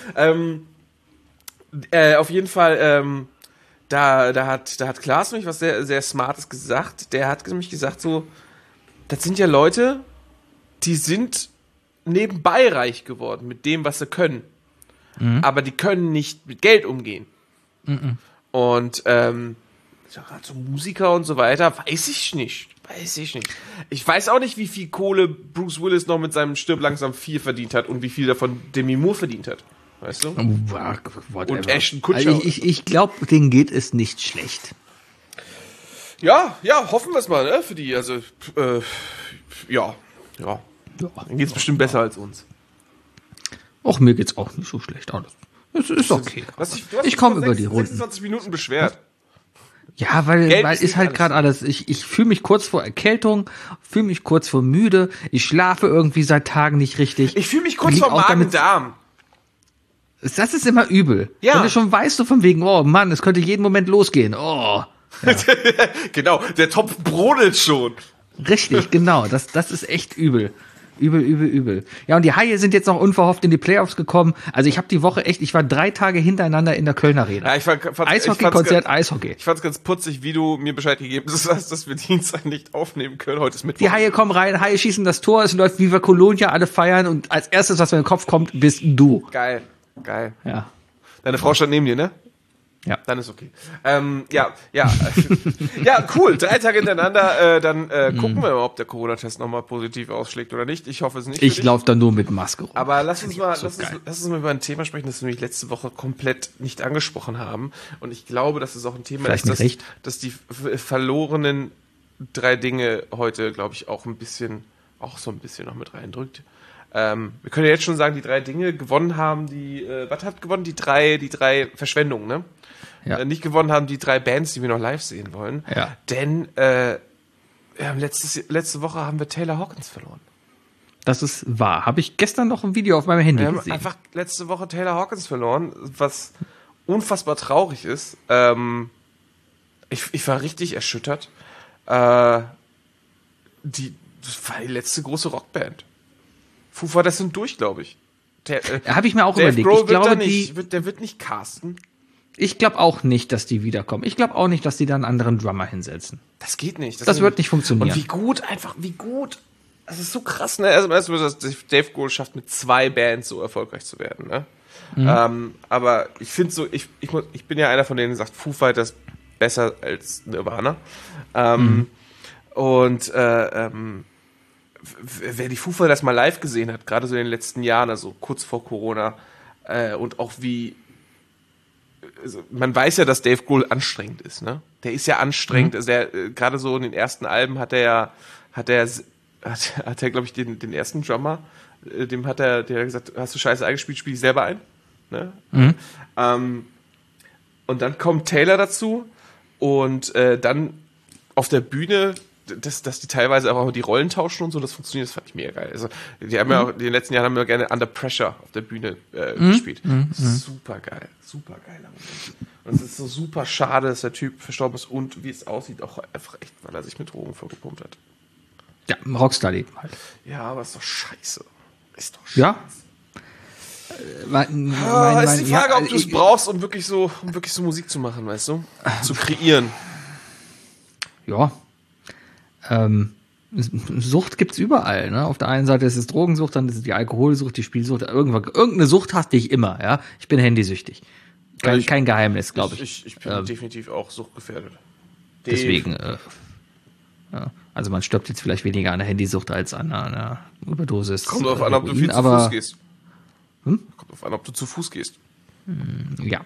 Auf jeden Fall, da hat Klaas nämlich was sehr, sehr Smartes gesagt. Der hat nämlich gesagt so, das sind ja Leute, die sind nebenbei reich geworden mit dem, was sie können. Aber die können nicht mit Geld umgehen. Und gerade so Musiker und so weiter, weiß ich nicht. Ich weiß auch nicht, wie viel Kohle Bruce Willis noch mit seinem Stirb langsam 4 verdient hat und wie viel davon Demi Moore verdient hat. Weißt du? Und Ashton Kutcher. Also ich glaube, denen geht es nicht schlecht. Ja, hoffen wir es mal, ne, für die. Also, ja. Dann geht's bestimmt besser als uns. Och, mir geht's auch nicht so schlecht. Alles. Es ist okay. Ich komme über die Runden. 26 Minuten beschwert. Ja, weil ist halt gerade alles. Ich fühle mich kurz vor Erkältung, fühle mich kurz vor müde. Ich schlafe irgendwie seit Tagen nicht richtig. Ich fühle mich kurz vor Magen-Darm. Das ist immer übel. Ja. Wenn du schon weißt, so von wegen, oh Mann, es könnte jeden Moment losgehen. Oh. Ja. Genau, der Topf brodelt schon. Richtig, genau. Das ist echt übel. Übel. Ja, und die Haie sind jetzt noch unverhofft in die Playoffs gekommen. Also ich habe die Woche ich war 3 Tage hintereinander in der Kölner Arena. Ja, Eishockey. Ich fand's ganz putzig, wie du mir Bescheid gegeben hast, dass wir Dienstag nicht aufnehmen können. Heute ist Mittwoch. Die Haie kommen rein, Haie schießen das Tor, es läuft Viva Colonia, alle feiern und als erstes, was mir in den Kopf kommt, bist du. Geil. Ja. Deine Frau stand neben dir, ne? Ja. Dann ist okay. Ja, cool. 3 Tage hintereinander. Dann gucken wir mal, ob der Corona-Test nochmal positiv ausschlägt oder nicht. Ich hoffe es nicht. Ich laufe dann nur mit Maske rum. Aber lass uns mal über ein Thema sprechen, das wir nämlich letzte Woche komplett nicht angesprochen haben. Und ich glaube, dass es auch ein Thema ist, dass die verlorenen 3 Dinge heute, glaube ich, auch so ein bisschen noch mit reindrückt. Wir können ja jetzt schon sagen, die 3 Dinge gewonnen haben, was hat gewonnen? Die drei Verschwendungen, ne? Ja. Nicht gewonnen haben die 3 Bands, die wir noch live sehen wollen. Ja. Denn letzte Woche haben wir Taylor Hawkins verloren. Das ist wahr. Habe ich gestern noch ein Video auf meinem Handy gesehen. Wir gesehen. haben einfach letzte Woche Taylor Hawkins verloren, was unfassbar traurig ist. Ich war richtig erschüttert. Das war die letzte große Rockband. Foo Fighters sind durch, glaube ich. Habe ich mir auch Dave überlegt. Grohl der wird nicht casten. Ich glaube auch nicht, dass die wiederkommen. Ich glaube auch nicht, dass die da einen anderen Drummer hinsetzen. Das geht nicht. Das wird nicht funktionieren. Und wie gut. Das ist so krass, ne? Also, dass Dave Grohl schafft, mit 2 Bands so erfolgreich zu werden, ne? Aber ich finde so, ich bin ja einer von denen, der sagt, Foo Fighters besser als Nirvana. Und wer die Foo Fighters mal live gesehen hat, gerade so in den letzten Jahren, also kurz vor Corona, und auch also man weiß ja, dass Dave Grohl anstrengend ist, ne? Der ist ja anstrengend, also gerade so in den ersten Alben hat er glaube ich, den ersten Drummer, der hat gesagt, hast du Scheiße eingespielt, spiel ich selber ein, ne? Und dann kommt Taylor dazu und dann auf der Bühne dass die teilweise einfach die Rollen tauschen und so, das funktioniert, das fand ich mega geil. Also, die haben ja auch, in den letzten Jahren haben wir gerne Under Pressure auf der Bühne gespielt. Super geil, super geiler Moment. Und es ist so super schade, dass der Typ verstorben ist und wie es aussieht, auch einfach echt, weil er sich mit Drogen vollgepumpt hat. Ja, Rockstar-Leben halt. Ja, aber ist doch scheiße. Ist doch scheiße. Ja. Ist die Frage, ob du es brauchst, um wirklich so Musik zu machen, weißt du? Zu kreieren. Ja. Sucht gibt's überall, ne? Auf der einen Seite ist es Drogensucht, dann ist es die Alkoholsucht, die Spielsucht, irgendeine Sucht hatte ich immer, ja. Ich bin handysüchtig. Kein Geheimnis, glaube ich. Ich bin definitiv auch suchtgefährdet. Deswegen, ja. Also man stirbt jetzt vielleicht weniger an der Handysucht als an einer Überdosis. Kommt drauf an, ob du viel zu Fuß gehst. Kommt drauf an, ob du zu Fuß gehst. Ja.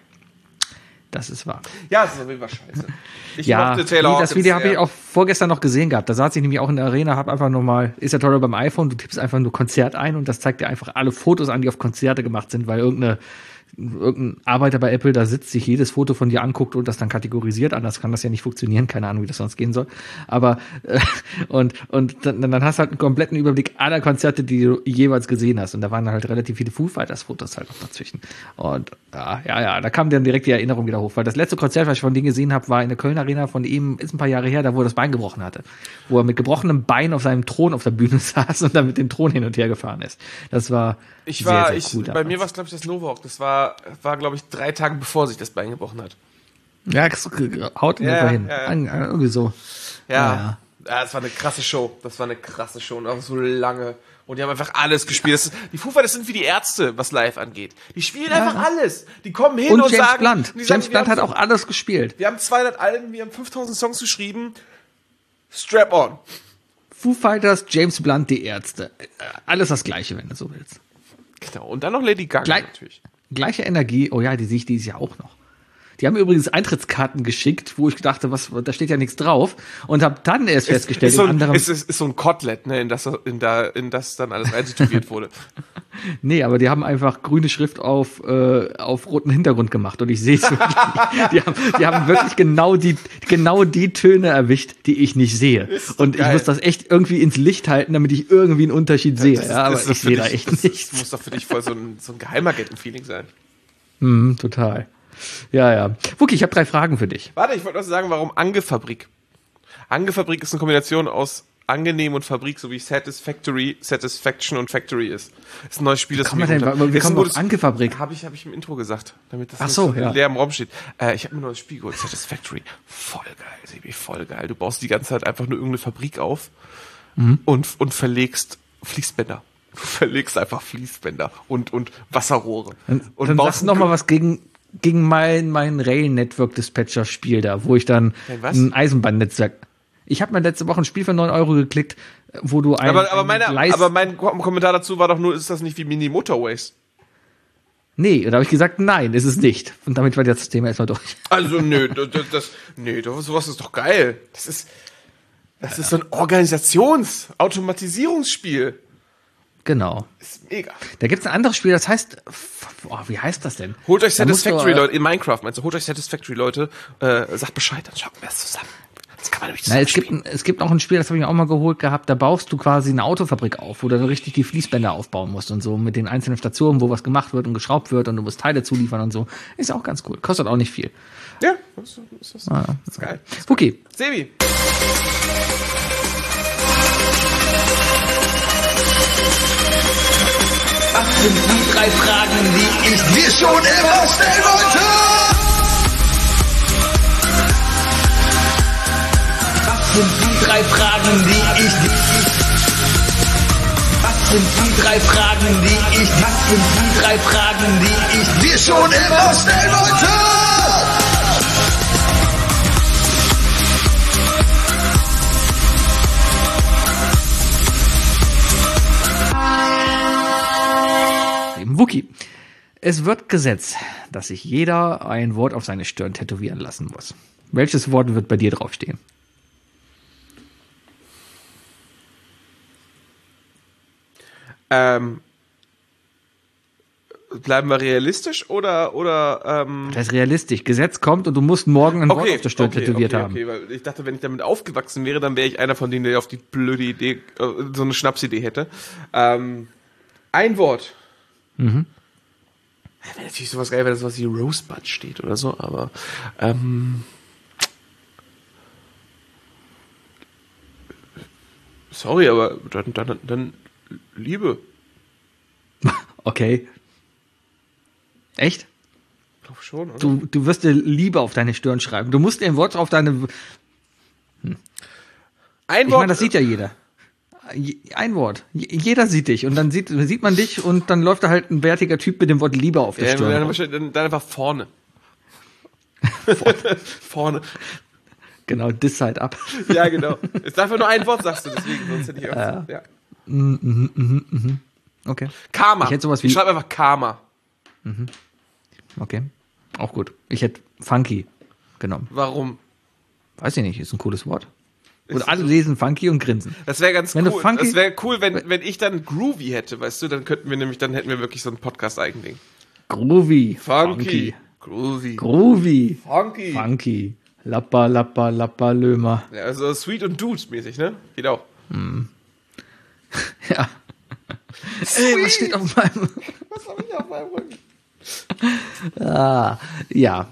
Das ist wahr. Ja, das ist auf jeden Fall scheiße. Ich Ja, mochte Taylor das Video habe ich auch vorgestern noch gesehen gehabt. Da saß ich nämlich auch in der Arena, habe einfach nochmal, ist ja toll beim iPhone, du tippst einfach nur Konzert ein und das zeigt dir einfach alle Fotos an, die auf Konzerte gemacht sind, weil irgendein Arbeiter bei Apple da sitzt, sich jedes Foto von dir anguckt und das dann kategorisiert. Anders kann das ja nicht funktionieren. Keine Ahnung, wie das sonst gehen soll. Aber und dann hast du halt einen kompletten Überblick aller Konzerte, die du jeweils gesehen hast. Und da waren halt relativ viele Foo Fighters Fotos halt noch dazwischen. Und ja, da kam dann direkt die Erinnerung wieder hoch. Weil das letzte Konzert, was ich von denen gesehen habe, war in der Köln Arena von ihm, ist ein paar Jahre her, da wo er das Bein gebrochen hatte. Wo er mit gebrochenem Bein auf seinem Thron auf der Bühne saß und dann mit dem Thron hin und her gefahren ist. Das war sehr cool. Bei mir war es, glaube ich, das Novawalk. Das war glaube ich, 3 Tage bevor sich das Bein gebrochen hat. Ja, haut ihn einfach hin. Irgendwie so. Ja, das war eine krasse Show. Und auch so lange. Und die haben einfach alles gespielt. Die Foo Fighters sind wie die Ärzte, was live angeht. Die spielen einfach alles. Die kommen hin und James sagen... Blunt. James Blunt hat auch alles gespielt. Wir haben 200 Alben, wir haben 5000 Songs geschrieben. Strap on. Foo Fighters, James Blunt, die Ärzte. Alles das Gleiche, wenn du so willst. Genau. Und dann noch Lady Gaga natürlich. Gleiche Energie. Oh ja, die sehe ich dieses Jahr auch noch. Die haben übrigens Eintrittskarten geschickt, wo ich dachte, da steht ja nichts drauf. Und habe dann erst festgestellt, ist so ein Kotelett, ne, in das dann alles eintätowiert wurde. Nee, aber die haben einfach grüne Schrift auf roten Hintergrund gemacht. Und ich sehe es wirklich. Die haben wirklich genau die Töne erwischt, die ich nicht sehe. Und ich muss das echt irgendwie ins Licht halten, damit ich irgendwie einen Unterschied sehe. Aber ich sehe da echt nichts. Das muss doch für dich voll so ein Geheimagenten-Feeling sein. Total. Ja. Wookie, ich habe 3 Fragen für dich. Warte, ich wollte noch sagen, warum Angefabrik? Angefabrik ist eine Kombination aus angenehm und Fabrik, so wie Satisfaction und Factory ist. Das ist ein neues Spiel, das wir kommen auf Angefabrik. Habe ich im Intro gesagt, damit das nicht leer im Raum steht. Ich habe mir ein neues Spiel geholt, Satisfactory. Voll geil, Sebi, voll geil. Du baust die ganze Zeit einfach nur irgendeine Fabrik auf und verlegst Fließbänder. Du verlegst einfach Fließbänder und Wasserrohre. Und dann baust du noch mal was gegen mein Rail-Network-Dispatcher-Spiel da, wo ich dann ein Eisenbahnnetzwerk... Ich habe mir letzte Woche ein Spiel für 9 Euro geklickt, wo du aber mein Kommentar dazu war doch nur, ist das nicht wie Mini-Motorways? Nee, da habe ich gesagt, nein, ist es nicht. Und damit war das Thema erstmal durch. Also, sowas ist doch geil. Das ist so ein Automatisierungsspiel. Genau. Ist mega. Da gibt's ein anderes Spiel, das heißt, wie heißt das denn? Holt euch Satisfactory, Leute, in Minecraft meinst du, holt euch Satisfactory, Leute, sagt Bescheid, dann schauen wir es zusammen. Das kann man nämlich zusammen es gibt auch ein Spiel, das habe ich mir auch mal geholt gehabt, da baust du quasi eine Autofabrik auf, wo du dann richtig die Fließbänder aufbauen musst und so, mit den einzelnen Stationen, wo was gemacht wird und geschraubt wird und du musst Teile zuliefern und so. Ist auch ganz cool. Kostet auch nicht viel. Ja, das ist geil. Okay. Sebi. Was sind die 3 Fragen, die ich dir schon immer stellen wollte? Was sind die 3 Fragen, die ich dir... Was sind die 3 Fragen, die ich dir schon immer stellen wollte? Wookie. Es wird Gesetz, dass sich jeder ein Wort auf seine Stirn tätowieren lassen muss. Welches Wort wird bei dir draufstehen? bleiben wir realistisch oder Das ist realistisch. Gesetz kommt und du musst morgen ein Wort auf der Stirn tätowiert haben. Okay, weil ich dachte, wenn ich damit aufgewachsen wäre, dann wäre ich einer von denen, der auf die blöde Idee, so eine Schnapsidee hätte. Ein Wort. Wäre natürlich sowas geil, wenn das was wie Rosebud steht oder so, aber sorry, aber dann Liebe. Okay. Echt? Ich glaube schon, oder? Du wirst dir Liebe auf deine Stirn schreiben. Du musst dir ein Wort auf deine... Ein Ich Wort. meine, das sieht ja jeder. Ein Wort. Jeder sieht dich und dann sieht man dich und dann läuft da halt ein bärtiger Typ mit dem Wort Liebe auf der Stirn. Dann einfach vorne. Vorne. Genau, this side up. Ja, genau. Es darf ja nur ein Wort, sagst du, deswegen, sonst hätte ich auch ja. Okay. Karma. Ich hätte sowas wie- Ich schreibe einfach Karma. Okay. Auch gut. Ich hätte funky genommen. Warum? Weiß ich nicht, ist ein cooles Wort. Und alle lesen funky und grinsen. Das wäre ganz Wenn du cool. funky- Das wäre cool, wenn ich dann Groovy hätte, weißt du, dann hätten wir wirklich so ein Podcast-Eigending. Groovy. Funky. Groovy. Groovy. Funky. Funky. Lappa, lappa, lappa, Lömer. Ja, also Sweet und Dude mäßig, ne? Geht auch. Ja. Ey, was steht auf meinem... Was habe ich auf meinem Rücken? Ja.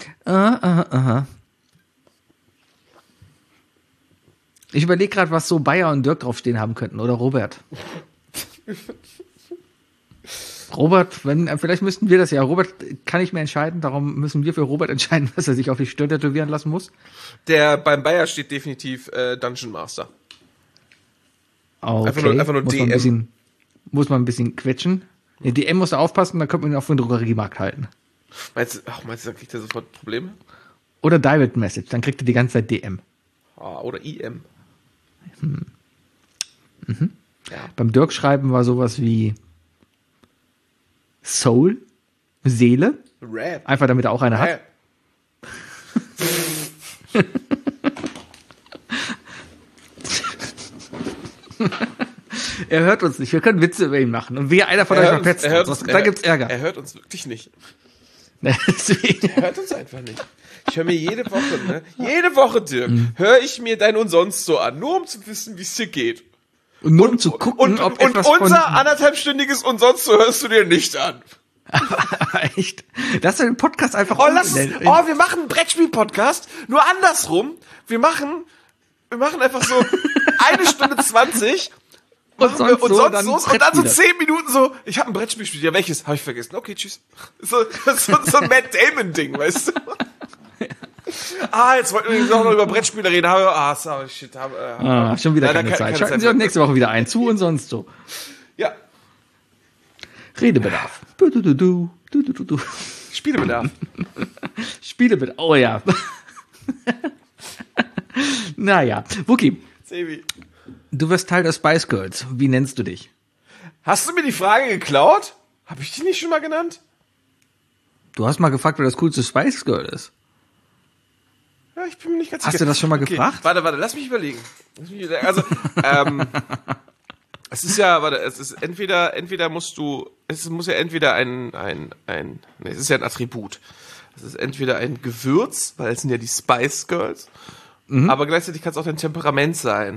Ich überlege gerade, was so Bayer und Dirk draufstehen haben könnten. Oder Robert. Robert, vielleicht müssten wir das ja. Robert kann nicht mehr entscheiden, darum müssen wir für Robert entscheiden, was er sich auf die Stirn tätowieren lassen muss. Beim Bayer steht definitiv Dungeon Master. Okay. Einfach nur DM. Muss man ein bisschen quetschen. Ja, DM muss da aufpassen, dann könnte man ihn auch für den Drogeriemarkt halten. Meinst du, dann kriegt er sofort Probleme? Oder Direct Message, dann kriegt er die ganze Zeit DM. Oder IM. Ja. Beim Dirk schreiben war sowas wie Soul, Seele. Rap. Einfach damit er auch eine hat. Er hört uns nicht. Wir können Witze über ihn machen. Und wir einer von euch verpetzt uns. Da gibt's Ärger. Er hört uns wirklich nicht. Deswegen. Er hört uns einfach nicht. Ich höre mir jede Woche, Dirk, höre ich mir dein und sonst so an, nur um zu wissen, wie es dir geht. Und nur um zu gucken, ob etwas von... unser anderthalbstündiges und sonst so hörst du dir nicht an. Echt? Lass den Podcast einfach Wir machen einen Brettspiel-Podcast, nur andersrum. Wir machen einfach so 1 Stunde 20 und sonst und so, und dann so 10 Minuten so, ich habe ein Brettspiel gespielt. Ja, welches? Habe ich vergessen. Okay, tschüss. So ein Matt Damon-Ding, weißt du? Jetzt wollten wir noch über Brettspiele reden. Sorry, shit. Schon wieder keine Zeit. Schalten Sie auch nächste Woche wieder ein. Zu und sonst so. Ja. Redebedarf. Du. Spielebedarf. Spielebedarf. Oh ja. Naja. Wookie, Sebi. du wirst Teil der Spice Girls. Wie nennst du dich? Hast du mir die Frage geklaut? Habe ich die nicht schon mal genannt? Du hast mal gefragt, wer das coolste Spice Girl ist. Ja, ich bin mir nicht ganz Hast sicher. du das schon mal gefragt? Warte, lass mich überlegen. Also, es ist ja entweder muss ja entweder es ist ja ein Attribut. Es ist entweder ein Gewürz, weil es sind ja die Spice Girls, aber gleichzeitig kann es auch dein Temperament sein.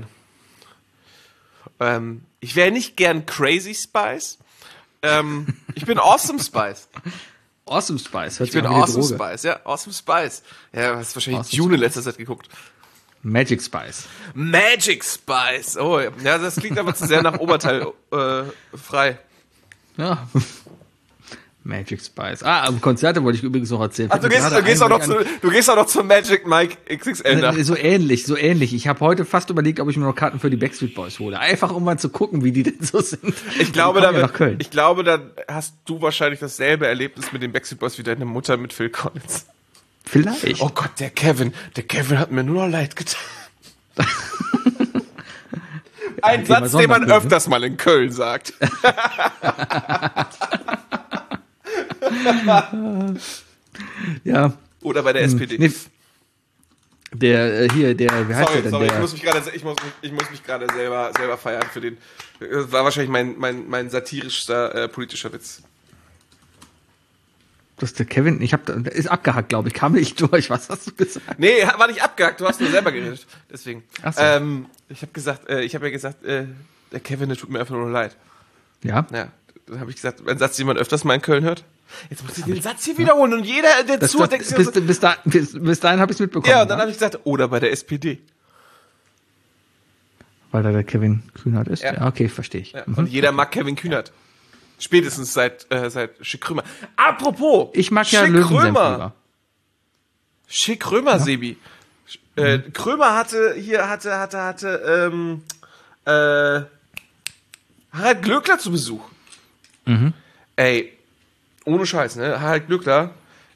Ich wäre nicht gern Crazy Spice. Ich bin Awesome Spice. Awesome Spice. Hört Ich sich bin an wie eine Awesome Droge. Spice, ja, Awesome Spice. Ja, hast wahrscheinlich Awesome Dune in letzter Zeit geguckt. Magic Spice. Magic Spice. Oh, ja, das klingt aber zu sehr nach Oberteil frei. Ja. Magic Spice. Konzerte wollte ich übrigens noch erzählen. Ach, du gehst auch noch zu Magic Mike XXL nach. So ähnlich. Ich habe heute fast überlegt, ob ich mir noch Karten für die Backstreet Boys hole. Einfach um mal zu gucken, wie die denn so sind. Ich glaube, nach Köln. da hast du wahrscheinlich dasselbe Erlebnis mit den Backstreet Boys wie deine Mutter mit Phil Collins. Vielleicht. Oh Gott, der Kevin hat mir nur noch leid getan. Ein Satz, den man öfters mal in Köln sagt. Ja. Oder bei der SPD. Nee, wie heißt der denn? Sorry, ich muss mich gerade selber feiern für den. Das war wahrscheinlich mein satirischster politischer Witz. Das ist der Kevin, ist abgehackt, glaube ich, kam nicht durch. Was hast du gesagt? Nee, war nicht abgehackt, du hast nur selber geredet. Deswegen. Ach so. Ich habe ja gesagt, der Kevin, der tut mir einfach nur leid. Ja. Ja, dann habe ich gesagt, ein Satz, den man öfters mal in Köln hört. Jetzt muss ich den Satz hier wiederholen und jeder, der zuhört, denkt sich so, bis dahin habe ich es mitbekommen. ja, und dann habe ich gesagt, oder bei der SPD. Weil da der Kevin Kühnert ist? Ja. Ja, okay, verstehe ich. Ja, und jeder mag Kevin Kühnert. Spätestens seit Schick Krömer. Apropos, Ich mag ja Schick Löwensenf Krömer. lieber. Schick Krömer, Sebi. Krömer hatte Harald Glöckler zu Besuch. Ey, ohne Scheiß, ne? Harald Glöckler,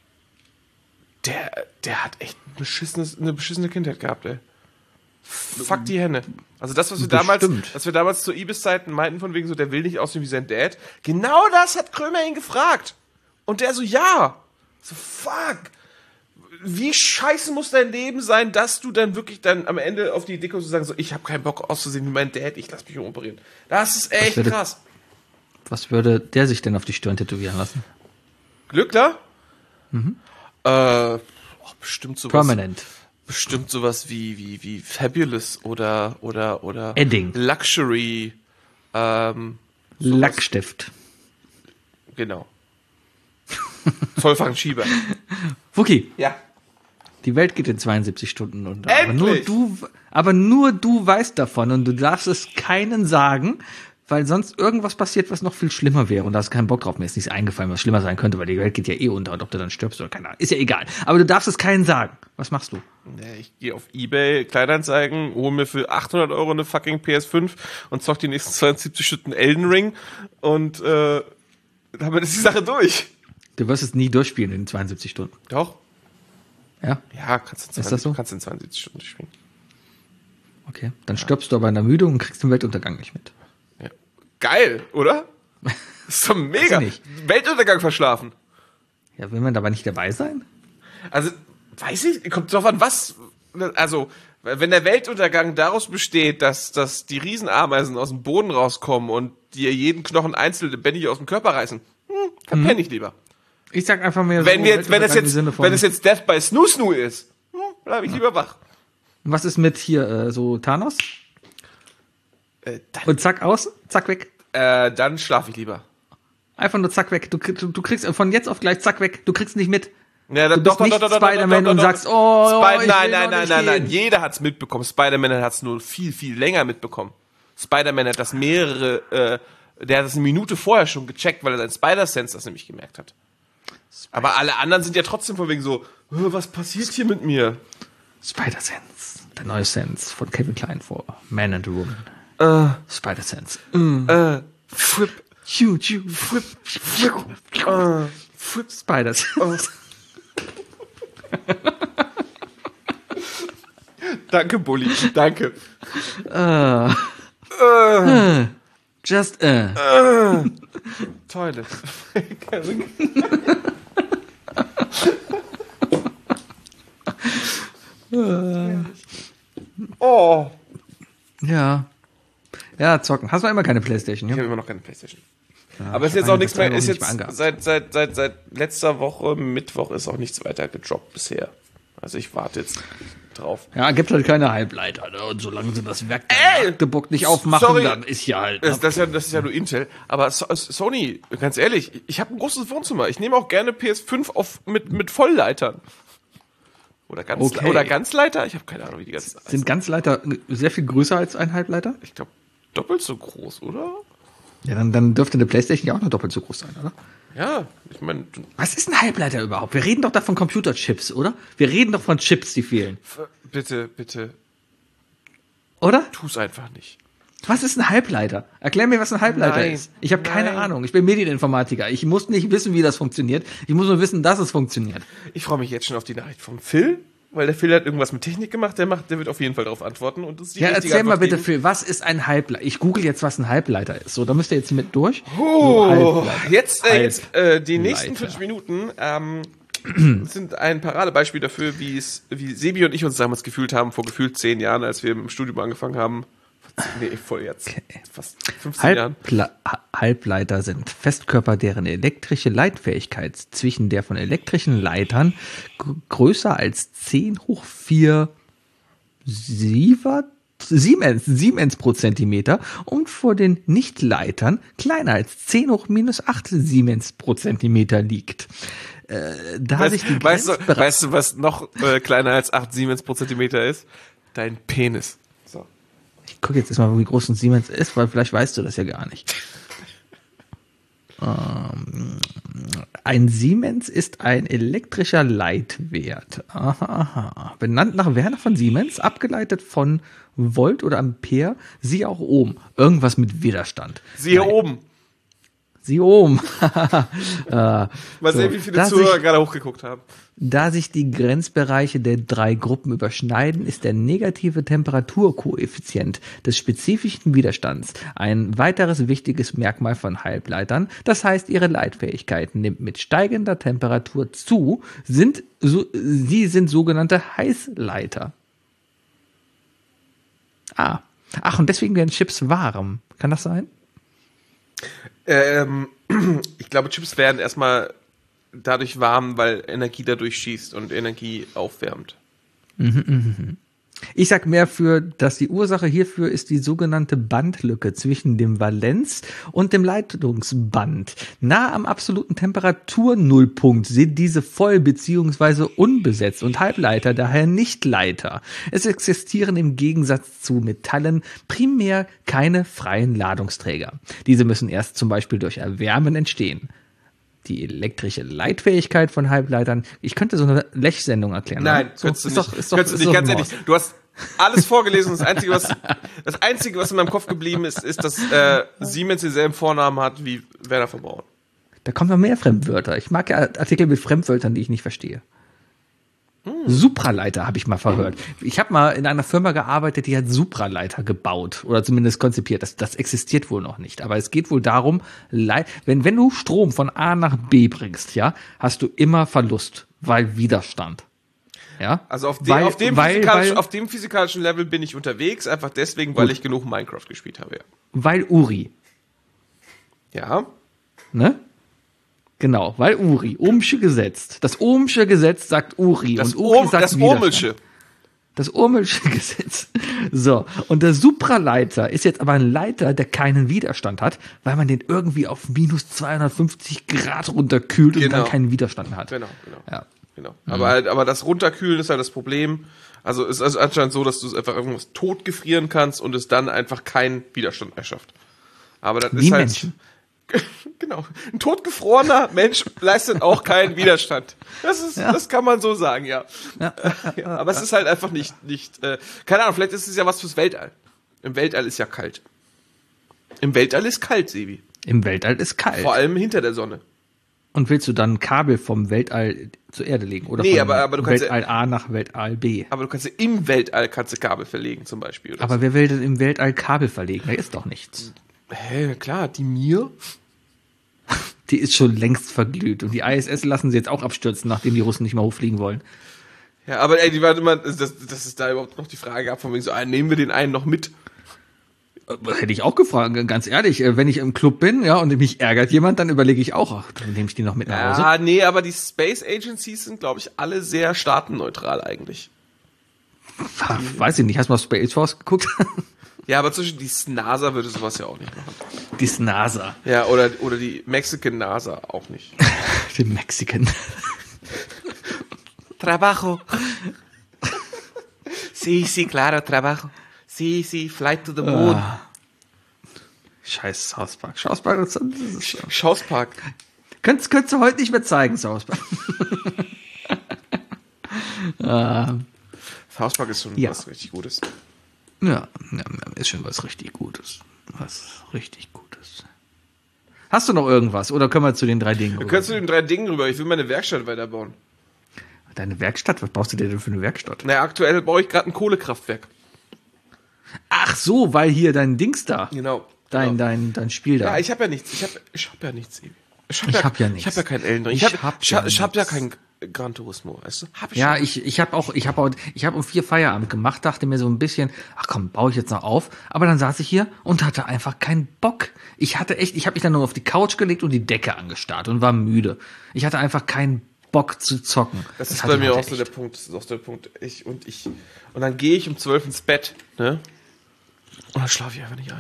der hat echt eine beschissene Kindheit gehabt, ey. Fuck die Henne. Also das, was wir damals zu Ibis-Zeiten meinten, von wegen so, der will nicht aussehen wie sein Dad, genau das hat Krömer ihn gefragt. Und der so, ja. So, fuck. Wie scheiße muss dein Leben sein, dass du dann wirklich dann am Ende auf die Idee kommst zu sagen, so, ich habe keinen Bock auszusehen wie mein Dad, ich lass mich umoperieren. Das ist echt krass. Was würde der sich denn auf die Stirn tätowieren lassen? Glöckler? Bestimmt sowas. Permanent. Bestimmt sowas wie Fabulous oder Edding. Luxury. Lackstift. Genau. Zollfangschieber. Wookie, Ja. die Welt geht in 72 Stunden unter. Endlich! Aber nur du weißt davon und du darfst es keinen sagen, weil sonst irgendwas passiert, was noch viel schlimmer wäre und da hast du keinen Bock drauf. Mir ist nichts eingefallen, was schlimmer sein könnte, weil die Welt geht ja eh unter und ob du dann stirbst oder keine Ahnung. Ist ja egal. Aber du darfst es keinen sagen. Was machst du? Ja, ich gehe auf eBay, Kleinanzeigen, hole mir für 800 € eine fucking PS5 und zock die nächsten 72 Stunden Elden Ring und damit ist die Sache durch. Du wirst es nie durchspielen in 72 Stunden. Doch. Ja? Ja, kannst Ist das so? in 72 Stunden durchspielen. Okay. Dann stirbst du aber in der Ermüdung und kriegst den Weltuntergang nicht mit. Ja. Geil, oder? Das ist doch mega. Weiß ich Weltuntergang verschlafen. Ja, will man dabei nicht dabei sein? Also, weiß ich, kommt drauf an, was, also, wenn der Weltuntergang daraus besteht, dass die Riesenameisen aus dem Boden rauskommen und dir jeden Knochen einzeln lebendig aus dem Körper reißen, dann penne ich lieber. Ich sag einfach mehr Wenn so, es jetzt Death by Snoo Snoo ist, bleibe ich lieber wach. Was ist mit hier, so Thanos? Und zack aus, zack weg. Dann schlafe ich lieber. Einfach nur zack weg. Du kriegst von jetzt auf gleich zack weg. Du kriegst nicht mit. Ja, Du bist nicht Spider-Man und sagst, oh, ich will noch nicht Nein. gehen. Jeder hat's mitbekommen. Spider-Man hat's nur viel, viel länger mitbekommen. Spider-Man hat das der hat das eine Minute vorher schon gecheckt, weil er sein Spider-Sense das nämlich gemerkt hat. Aber alle anderen sind ja trotzdem von wegen so, was passiert hier mit mir? Spider-Sense. Der neue Sense von Kevin Klein vor Man and a Woman. Spider-Sense. Flip, Flip. Spider-Sense. Danke, Bulli, danke. Just, Toilet. Oh. Ja. Ja, zocken. Hast du immer keine Playstation, Ich ja? habe immer noch keine Playstation. Aber ist jetzt auch nichts mehr, ist jetzt seit letzter Woche, Mittwoch ist auch nichts weiter gedroppt bisher. Also ich warte jetzt drauf. Ja, gibt halt keine Halbleiter, ne? Und solange sie das Werk Magdeburg nicht aufmachen, sorry. dann ist ja halt. Das ist ja nur Intel. Aber Sony, ganz ehrlich, ich habe ein großes Wohnzimmer. Ich nehme auch gerne PS5 mit Vollleitern. Oder Ganzleiter? Ich habe keine Ahnung, wie die ganzen. Sind Ganzleiter sehr viel größer als ein Halbleiter? Ich glaube, doppelt so groß, oder? Ja, dann dürfte eine Playstation ja auch noch doppelt so groß sein, oder? Ja, ich meine, Was ist ein Halbleiter überhaupt? Wir reden doch da von Computerchips, oder? Wir reden doch von Chips, die fehlen. bitte, Oder? tu's einfach nicht. Was ist ein Halbleiter? Erklär mir, was ein Halbleiter Nein, ist. Ich habe keine nein. Ahnung. Ich bin Medieninformatiker. Ich muss nicht wissen, wie das funktioniert. Ich muss nur wissen, dass es funktioniert. Ich freue mich jetzt schon auf die Nachricht vom Phil, weil der Phil hat irgendwas mit Technik gemacht. Der wird auf jeden Fall darauf antworten. Und das ist die Ja, richtige erzähl mal Antwort bitte, geben. Phil, was ist ein Halbleiter? Ich google jetzt, was ein Halbleiter ist. So, da müsst ihr jetzt mit durch. Oh, Halbleiter. jetzt die nächsten Leiter. 5 Minuten sind ein Paradebeispiel dafür, wie Sebi und ich uns damals gefühlt haben, vor gefühlt 10 Jahren, als wir im Studium angefangen haben. Vor voll jetzt. Fast 15 Jahren. Halbleiter sind Festkörper, deren elektrische Leitfähigkeit zwischen der von elektrischen Leitern größer als 10 hoch 4 Siemens pro Zentimeter und vor den Nichtleitern kleiner als 10 hoch minus 8 Siemens pro Zentimeter liegt. Weißt du, was noch kleiner als 8 Siemens pro Zentimeter ist? Dein Penis. So. Ich gucke jetzt erstmal, wie groß ein Siemens ist, weil vielleicht weißt du das ja gar nicht. Ein Siemens ist ein elektrischer Leitwert. Aha. Benannt nach Werner von Siemens, abgeleitet von Volt oder Ampere, siehe auch oben. Irgendwas mit Widerstand. Siehe oben. Siehe oben. Mal sehen, wie viele Zuhörer gerade hochgeguckt haben. Da sich die Grenzbereiche der 3 Gruppen überschneiden, ist der negative Temperaturkoeffizient des spezifischen Widerstands ein weiteres wichtiges Merkmal von Halbleitern. Das heißt, ihre Leitfähigkeit nimmt mit steigender Temperatur zu. Sie sind sogenannte Heißleiter. Ach, und deswegen werden Chips warm. Kann das sein? Ich glaube, Chips werden erstmal dadurch warm, weil Energie dadurch schießt und Energie aufwärmt. Ich sag mehr dass die Ursache hierfür ist die sogenannte Bandlücke zwischen dem Valenz- und dem Leitungsband. Nahe am absoluten Temperaturnullpunkt sind diese voll bzw. unbesetzt und Halbleiter daher nicht Leiter. Es existieren im Gegensatz zu Metallen primär keine freien Ladungsträger. Diese müssen erst zum Beispiel durch Erwärmen entstehen. Die elektrische Leitfähigkeit von Halbleitern. Ich könnte so eine Lech-Sendung erklären. Nein, könntest du nicht. Ganz ehrlich, du hast alles vorgelesen. Das Einzige, was in meinem Kopf geblieben ist, dass Siemens denselben Vornamen hat wie Werner von Braun. Da kommen noch mehr Fremdwörter. Ich mag ja Artikel mit Fremdwörtern, die ich nicht verstehe. Supraleiter habe ich mal verhört. Ich habe mal in einer Firma gearbeitet, die hat Supraleiter gebaut oder zumindest konzipiert. Das existiert wohl noch nicht. Aber es geht wohl darum, wenn du Strom von A nach B bringst, ja, hast du immer Verlust, weil Widerstand. Ja? Also auf dem physikalischen Level bin ich unterwegs, einfach deswegen, weil ich genug Minecraft gespielt habe. Ja. Weil Uri. Ja. Ne? Genau, weil Uri. Ohmsche Gesetz. Das Ohmsche Gesetz sagt Uri. Und Uri sagt das Urmelsche. Das Urmelsche Gesetz. So, und der Supraleiter ist jetzt aber ein Leiter, der keinen Widerstand hat, weil man den irgendwie auf minus 250 Grad runterkühlt und dann keinen Widerstand mehr hat. Genau. Ja. Genau. Aber das Runterkühlen ist halt das Problem. Also es ist also anscheinend so, dass du es einfach irgendwas totgefrieren kannst und es dann einfach keinen Widerstand mehr schafft. Aber das Wie ist halt... Menschen. Genau. Ein totgefrorener Mensch leistet auch keinen Widerstand. Das kann man so sagen, ja. Aber es ist halt einfach nicht keine Ahnung, vielleicht ist es ja was fürs Weltall. Im Weltall ist ja kalt. Im Weltall ist kalt, Sebi. Im Weltall ist kalt. Vor allem hinter der Sonne. Und willst du dann ein Kabel vom Weltall zur Erde legen? Oder nee, vom aber du kannst Weltall A nach Weltall B? Aber du kannst im Weltall Kabel verlegen zum Beispiel. Aber wer will denn im Weltall Kabel verlegen? Da ist doch nichts. Hä, klar, die Mir? Die ist schon längst verglüht. Und die ISS lassen sie jetzt auch abstürzen, nachdem die Russen nicht mehr hochfliegen wollen. Ja, aber die waren immer, das ist da überhaupt noch die Frage gab, von wegen so, nehmen wir den einen noch mit? Hätte ich auch gefragt, ganz ehrlich, wenn ich im Club bin, ja, und mich ärgert jemand, dann überlege ich auch, ach, dann nehme ich die noch mit nach Hause. Ja, nee, aber die Space Agencies sind, glaube ich, alle sehr staatenneutral eigentlich. Weiß ich nicht, hast du mal Space Force geguckt? Ja, aber zwischen die NASA würde sowas ja auch nicht machen. Die NASA. Ja, oder die Mexican NASA auch nicht. Die Mexican. Trabajo. Sí, claro, trabajo. Sí, flight to the moon. Scheiß South Park. South Park, das ist South Park. Könntest du heute nicht mehr zeigen, South Park. South Park ist schon was richtig Gutes. Ja, ist schon was richtig Gutes. Hast du noch irgendwas? Oder können wir zu den 3 Dingen rüber? Wir können zu den 3 Dingen rüber. Ich will meine Werkstatt weiterbauen. Deine Werkstatt? Was brauchst du denn für eine Werkstatt? Naja, aktuell baue ich gerade ein Kohlekraftwerk. Ach so, weil hier dein Dings da. Genau. Dein Spiel da. Ja, ich habe ja nichts. Ich hab ja nichts. Ich hab ja nichts. Ich habe ja keinen Elden Ring. Ich hab ja keinen Gran Turismo, weißt du? Hab Ja, schon. ich habe um 4 Feierabend gemacht, dachte mir so ein bisschen, ach komm, baue ich jetzt noch auf. Aber dann saß ich hier und hatte einfach keinen Bock. Ich habe mich dann nur auf die Couch gelegt und die Decke angestarrt und war müde. Ich hatte einfach keinen Bock zu zocken. Das ist hatte bei ich mir heute auch so der echt. Punkt. Das ist auch so der Punkt. Und dann gehe ich um 12 ins Bett, ne? Und dann schlafe ich einfach nicht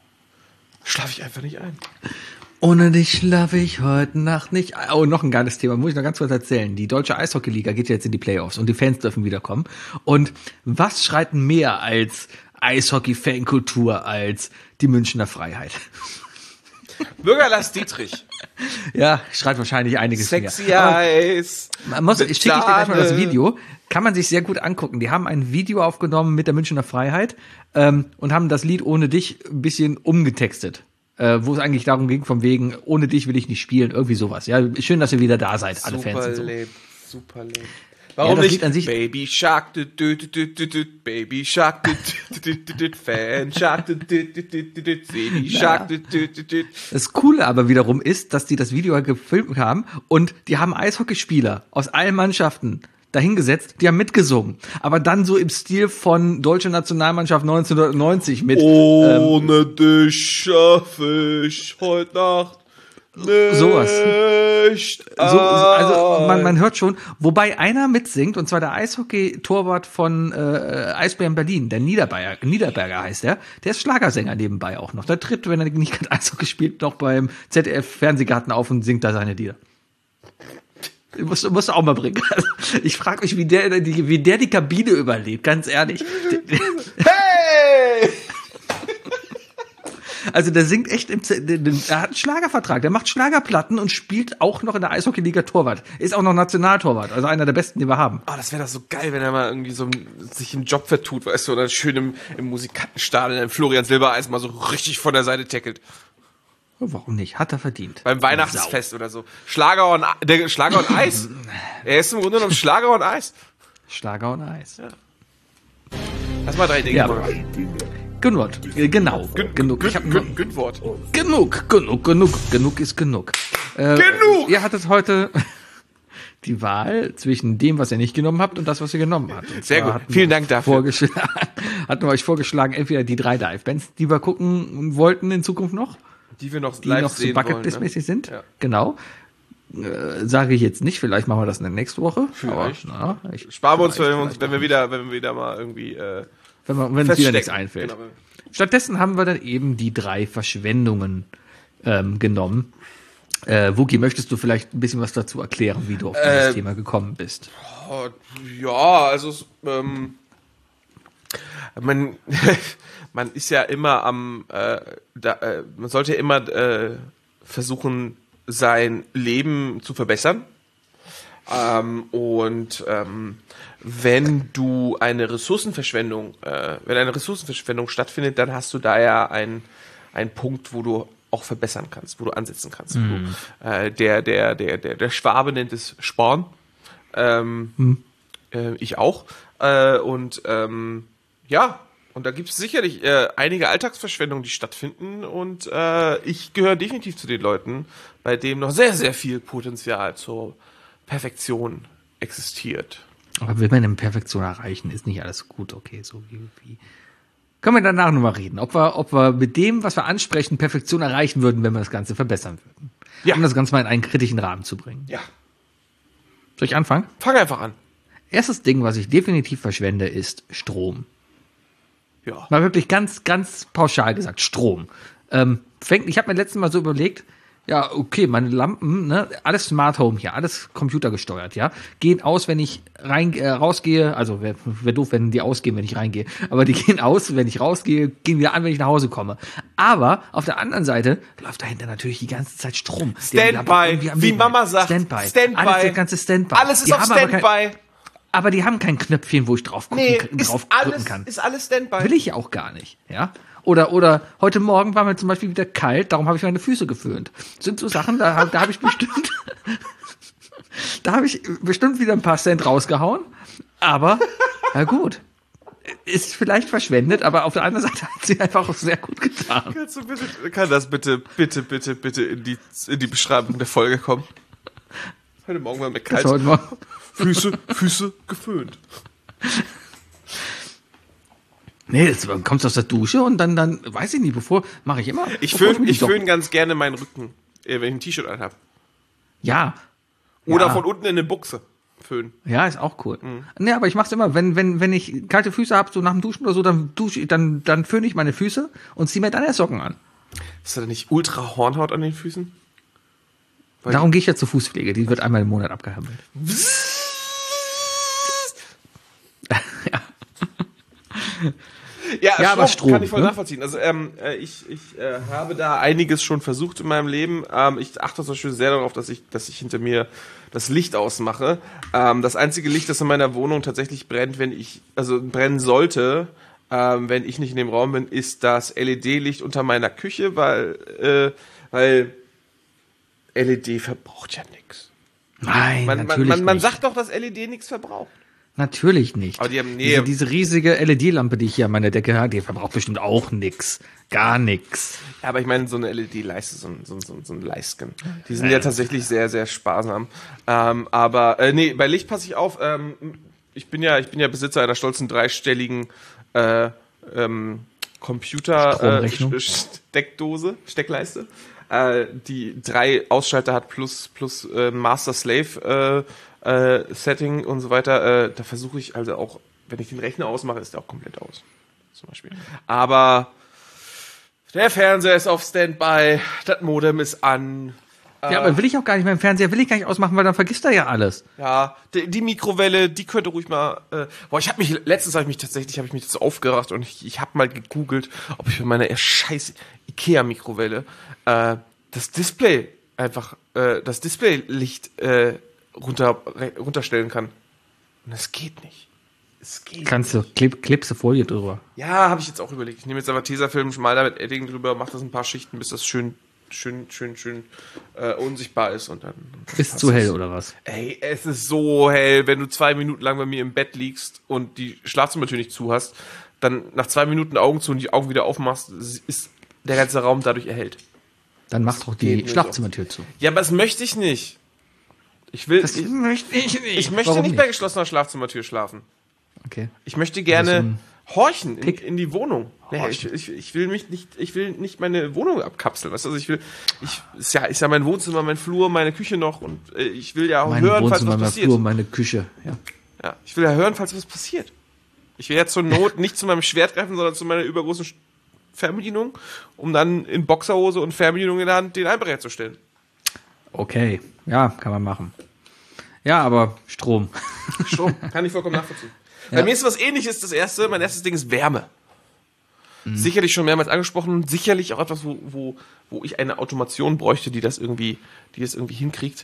ein. Ohne dich schlafe ich heute Nacht nicht. Oh, noch ein geiles Thema, muss ich noch ganz kurz erzählen. Die deutsche Eishockeyliga geht jetzt in die Playoffs und die Fans dürfen wiederkommen. Und was schreit mehr als Eishockey-Fankultur als die Münchner Freiheit? Bürger Lars Dietrich. Ja, schreit wahrscheinlich einiges Sexy mehr. Aber Eis. ich schicke dir gleich mal das Sahne. Video. Kann man sich sehr gut angucken. Die haben ein Video aufgenommen mit der Münchner Freiheit und haben das Lied Ohne dich ein bisschen umgetextet. Wo es eigentlich darum ging, von wegen, ohne dich will ich nicht spielen, irgendwie sowas. Ja, schön, dass ihr wieder da seid, alle Fans und so. Super lame. Warum das nicht? Lied an sich- Baby Shark, Baby Shark, Fan Shark, Baby Shark. Das Coole aber wiederum ist, dass die das Video gefilmt haben und die haben Eishockeyspieler aus allen Mannschaften dahingesetzt, die haben mitgesungen. Aber dann so im Stil von Deutsche Nationalmannschaft 1990 mit Ohne dich schaffe ich heute Nacht sowas. nicht. Also man hört schon, wobei einer mitsingt, und zwar der Eishockey-Torwart von Eisbären Berlin, der Niederberger heißt der ist Schlagersänger nebenbei auch noch. Der tritt, wenn er nicht gerade Eishockey spielt, noch beim ZDF-Fernsehgarten auf und singt da seine Lieder. Musst du auch mal bringen. Ich frage mich, wie der die Kabine überlebt, ganz ehrlich. Hey! Also der singt echt er hat einen Schlagervertrag, der macht Schlagerplatten und spielt auch noch in der Eishockey-Liga Torwart. Ist auch noch Nationaltorwart, also einer der besten, die wir haben. Oh, das wäre doch so geil, wenn er mal irgendwie so sich im Job vertut, weißt du, oder schön im Musikantenstadel, im Florian Silbereis mal so richtig von der Seite tackelt. Warum nicht? Hat er verdient. Beim Weihnachtsfest oder so. Schlager und Eis. Er ist im Grunde genommen Schlager und Eis. Schlager und Eis. Lass mal 3 Dinge Ja. machen. Genau. Genug. Ich hab nur, Günwort. genug ist genug. Genug! Ihr hattet heute die Wahl zwischen dem, was ihr nicht genommen habt und das, was ihr genommen habt. Und Sehr zwar gut. hatten Vielen wir Dank dafür. Hatten wir euch vorgeschlagen, entweder die 3 Dive-Bands, die wir gucken wollten in Zukunft noch, Die wir noch die live noch so sehen wollen. Bucketlist-mäßig sind. Ja. Genau. Sage ich jetzt nicht, vielleicht machen wir das nächste Woche. Vielleicht. Aber, Sparen wir uns, vielleicht wenn wir wieder mal irgendwie wenn uns wieder feststecken. nichts einfällt. Genau. Stattdessen haben wir dann eben die 3 Verschwendungen genommen. Wookie, möchtest du vielleicht ein bisschen was dazu erklären, wie du auf dieses Thema gekommen bist? Oh, ja, also man man ist ja immer man sollte ja immer versuchen, sein Leben zu verbessern. Wenn eine Ressourcenverschwendung stattfindet, dann hast du da ja einen Punkt, wo du auch verbessern kannst, wo du ansetzen kannst. Der Schwabe nennt es Sporn. Ich auch. Und da gibt es sicherlich einige Alltagsverschwendungen, die stattfinden. Und ich gehöre definitiv zu den Leuten, bei denen noch sehr, sehr viel Potenzial zur Perfektion existiert. Aber will man eine Perfektion erreichen, ist nicht alles gut, okay, so wie. Können wir danach nochmal reden, ob wir mit dem, was wir ansprechen, Perfektion erreichen würden, wenn wir das Ganze verbessern würden. Ja. Um das Ganze mal in einen kritischen Rahmen zu bringen. Ja, Soll ich anfangen? fang einfach an. Erstes Ding, was ich definitiv verschwende, ist Strom. Ja. Mal wirklich ganz, ganz pauschal gesagt, Strom. Ich habe mir letztes Mal so überlegt, ja, okay, meine Lampen, ne, alles Smart Home hier, alles computergesteuert, ja, gehen aus, wenn ich rausgehe, also wäre doof, wenn die ausgehen, wenn ich reingehe, aber die gehen aus, wenn ich rausgehe, gehen wieder an, wenn ich nach Hause komme. Aber auf der anderen Seite läuft dahinter natürlich die ganze Zeit Strom. Standby, wie Mama sagt. Standby. Standby. Alles das ganze Standby. Alles ist Die auf haben aber Standby. Aber die haben kein Knöpfchen, wo ich drauf drücken kann. Ist alles Standby. Will ich ja auch gar nicht, ja. Oder heute Morgen war mir zum Beispiel wieder kalt, darum habe ich meine Füße geföhnt. Das sind so Sachen, da habe ich bestimmt wieder ein paar Cent rausgehauen. Aber, na gut. Ist vielleicht verschwendet, aber auf der anderen Seite hat sie einfach auch sehr gut getan. Kann das bitte in die Beschreibung der Folge kommen? Heute Morgen war mir Das kalt. heute Morgen. Füße geföhnt. Nee, jetzt kommst du aus der Dusche und dann weiß ich nicht, mache ich immer. Ich bevor mir die föhn Socken- ganz gerne meinen Rücken, wenn ich ein T-Shirt anhab. Ja. Oder Ja. von unten in eine Buchse föhnen. Ja, ist auch cool. Nee, aber ich mach's immer, wenn ich kalte Füße habe, so nach dem Duschen oder so, dann föhne ich meine Füße und ziehe mir dann erst Socken an. Ist da nicht ultra Hornhaut an den Füßen? Weil Darum gehe ich ja zur Fußpflege, die wird einmal im Monat abgehandelt. Ja, aber Strom, kann ich voll ne? nachvollziehen. Also ich habe da einiges schon versucht in meinem Leben. Ich achte zum Beispiel sehr darauf, dass ich hinter mir das Licht ausmache. Das einzige Licht, das in meiner Wohnung tatsächlich brennt, brennen sollte, wenn ich nicht in dem Raum bin, ist das LED-Licht unter meiner Küche, weil LED verbraucht ja nichts. Nein, natürlich Man nicht. sagt doch, dass LED nichts verbraucht. Natürlich nicht. Aber die haben- nee. diese riesige LED-Lampe, die ich hier an meiner Decke habe, die verbraucht bestimmt auch nix. Gar nix. Ja, aber ich meine, so eine LED-Leiste, so ein Leisten. Die sind ja tatsächlich sehr, sehr sparsam. Nee, bei Licht passe ich auf. Ich bin ja Besitzer einer stolzen dreistelligen Stromrechnung. Steckleiste, die 3 Ausschalter hat plus Master-Slave Setting und so weiter. Da versuche ich also auch, wenn ich den Rechner ausmache, ist der auch komplett aus. Zum Beispiel. Aber der Fernseher ist auf Standby, das Modem ist an. Ja, aber will ich auch gar nicht, meinen Fernseher will ich gar nicht ausmachen, weil dann vergisst er ja alles. Ja, die Mikrowelle, die könnte ruhig mal. Letztens habe ich mich dazu aufgerafft und ich habe mal gegoogelt, ob ich für meine scheiß Ikea-Mikrowelle das Displaylicht runterstellen kann. Und das geht nicht. Es geht. Kannst du, klebst du Folie drüber. Ja, habe ich jetzt auch überlegt. Ich nehme jetzt aber Tesafilm, schmal da mit Edding drüber, mache das ein paar Schichten, bis das schön unsichtbar ist und dann Ist passt zu hell das. oder was? Ey, es ist so hell, wenn du 2 Minuten lang bei mir im Bett liegst und die Schlafzimmertür nicht zu hast, dann nach 2 Minuten Augen zu und die Augen wieder aufmachst, ist der ganze Raum dadurch erhellt. Dann mach doch geht die nicht Schlafzimmertür zu. Ja, aber das möchte ich nicht. Ich möchte ich nicht. möchte Warum nicht bei geschlossener Schlafzimmertür schlafen. Okay. Ich möchte gerne horchen Pick. in die Wohnung. Nee, ich will nicht meine Wohnung abkapseln. Weißt du? Also ist ja mein Wohnzimmer, mein Flur, meine Küche noch und ich will ja auch Mein hören, falls Wohnzimmer, was mein passiert. Flur, meine Küche. Ja. Ja, ich will ja hören, falls was passiert. Ich will ja zur Not nicht zu meinem Schwert greifen, sondern zu meiner übergroßen Fernbedienung, um dann in Boxerhose und Fernbedienung in der Hand den Einbrecher zu stellen. Okay, ja, kann man machen. Ja, aber Strom. Strom, kann ich vollkommen nachvollziehen. Bei mir ist was Ähnliches. Mein erstes Ding ist Wärme. Sicherlich schon mehrmals angesprochen, sicherlich auch etwas, wo ich eine Automation bräuchte, die das irgendwie hinkriegt.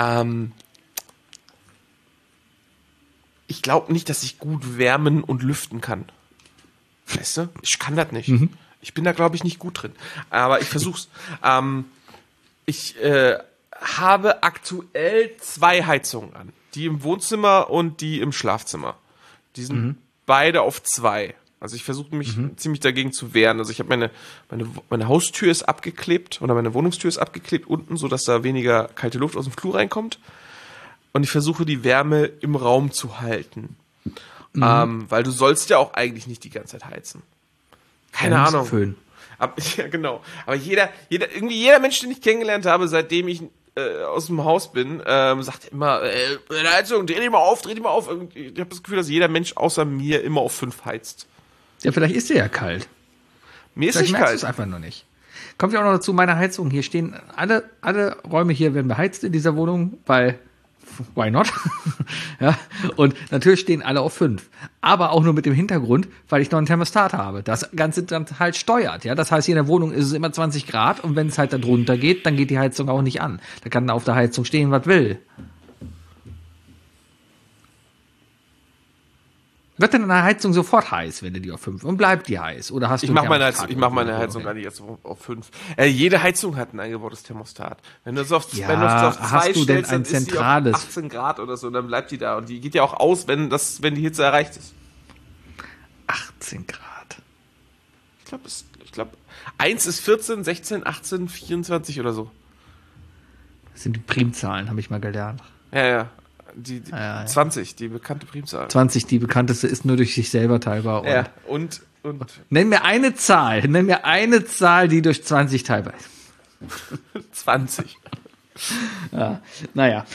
Ich glaube nicht, dass ich gut wärmen und lüften kann. Weißt du? Ich kann das nicht. Ich bin da, glaube ich, nicht gut drin. Aber ich versuch's. Ich habe aktuell 2 Heizungen an. Die im Wohnzimmer und die im Schlafzimmer. Die sind beide auf 2. Also ich versuche mich ziemlich dagegen zu wehren. Also ich habe meine Haustür ist abgeklebt oder meine Wohnungstür ist abgeklebt unten, sodass da weniger kalte Luft aus dem Flur reinkommt. Und ich versuche die Wärme im Raum zu halten. Weil du sollst ja auch eigentlich nicht die ganze Zeit heizen. Keine Ahnung. Föhn. Ja, genau. Aber jeder Mensch, den ich kennengelernt habe, seitdem ich aus dem Haus bin, sagt immer, Heizung, dreh die mal auf. Ich habe das Gefühl, dass jeder Mensch außer mir immer auf 5 heizt. Ja, vielleicht ist der ja kalt. Mir ist Vielleicht nicht merkst du es kalt. einfach nur nicht. Kommt ja auch noch dazu, meine Heizung. Hier stehen alle Räume hier werden beheizt in dieser Wohnung, weil why not? Ja, und natürlich stehen alle auf 5. Aber auch nur mit dem Hintergrund, weil ich noch ein Thermostat habe. Das Ganze dann halt steuert. Ja, das heißt, hier in der Wohnung ist es immer 20 Grad und wenn es halt da drunter geht, dann geht die Heizung auch nicht an. Da kann auf der Heizung stehen, was will. Wird denn eine Heizung sofort heiß, wenn du die auf 5 und bleibt die heiß? Oder hast du Ich mache meine Thermostat Heizung gar nicht jetzt auf 5. Jede Heizung hat ein eingebautes Thermostat. Wenn du es auf 2 hast du denn stellst, ein dann ist die auf zentrales? 18 Grad oder so, dann bleibt die da. Und die geht ja auch aus, wenn die Hitze erreicht ist. 18 Grad. Ich glaube, 1 ist 14, 16, 18, 24 oder so. Das sind die Primzahlen, habe ich mal gelernt. Ja. Die ja. 20, die bekannte Primzahl. 20, die bekannteste, ist nur durch sich selber teilbar. Ja, und Nenn mir eine Zahl, die durch 20 teilbar ist. 20. Ja, naja,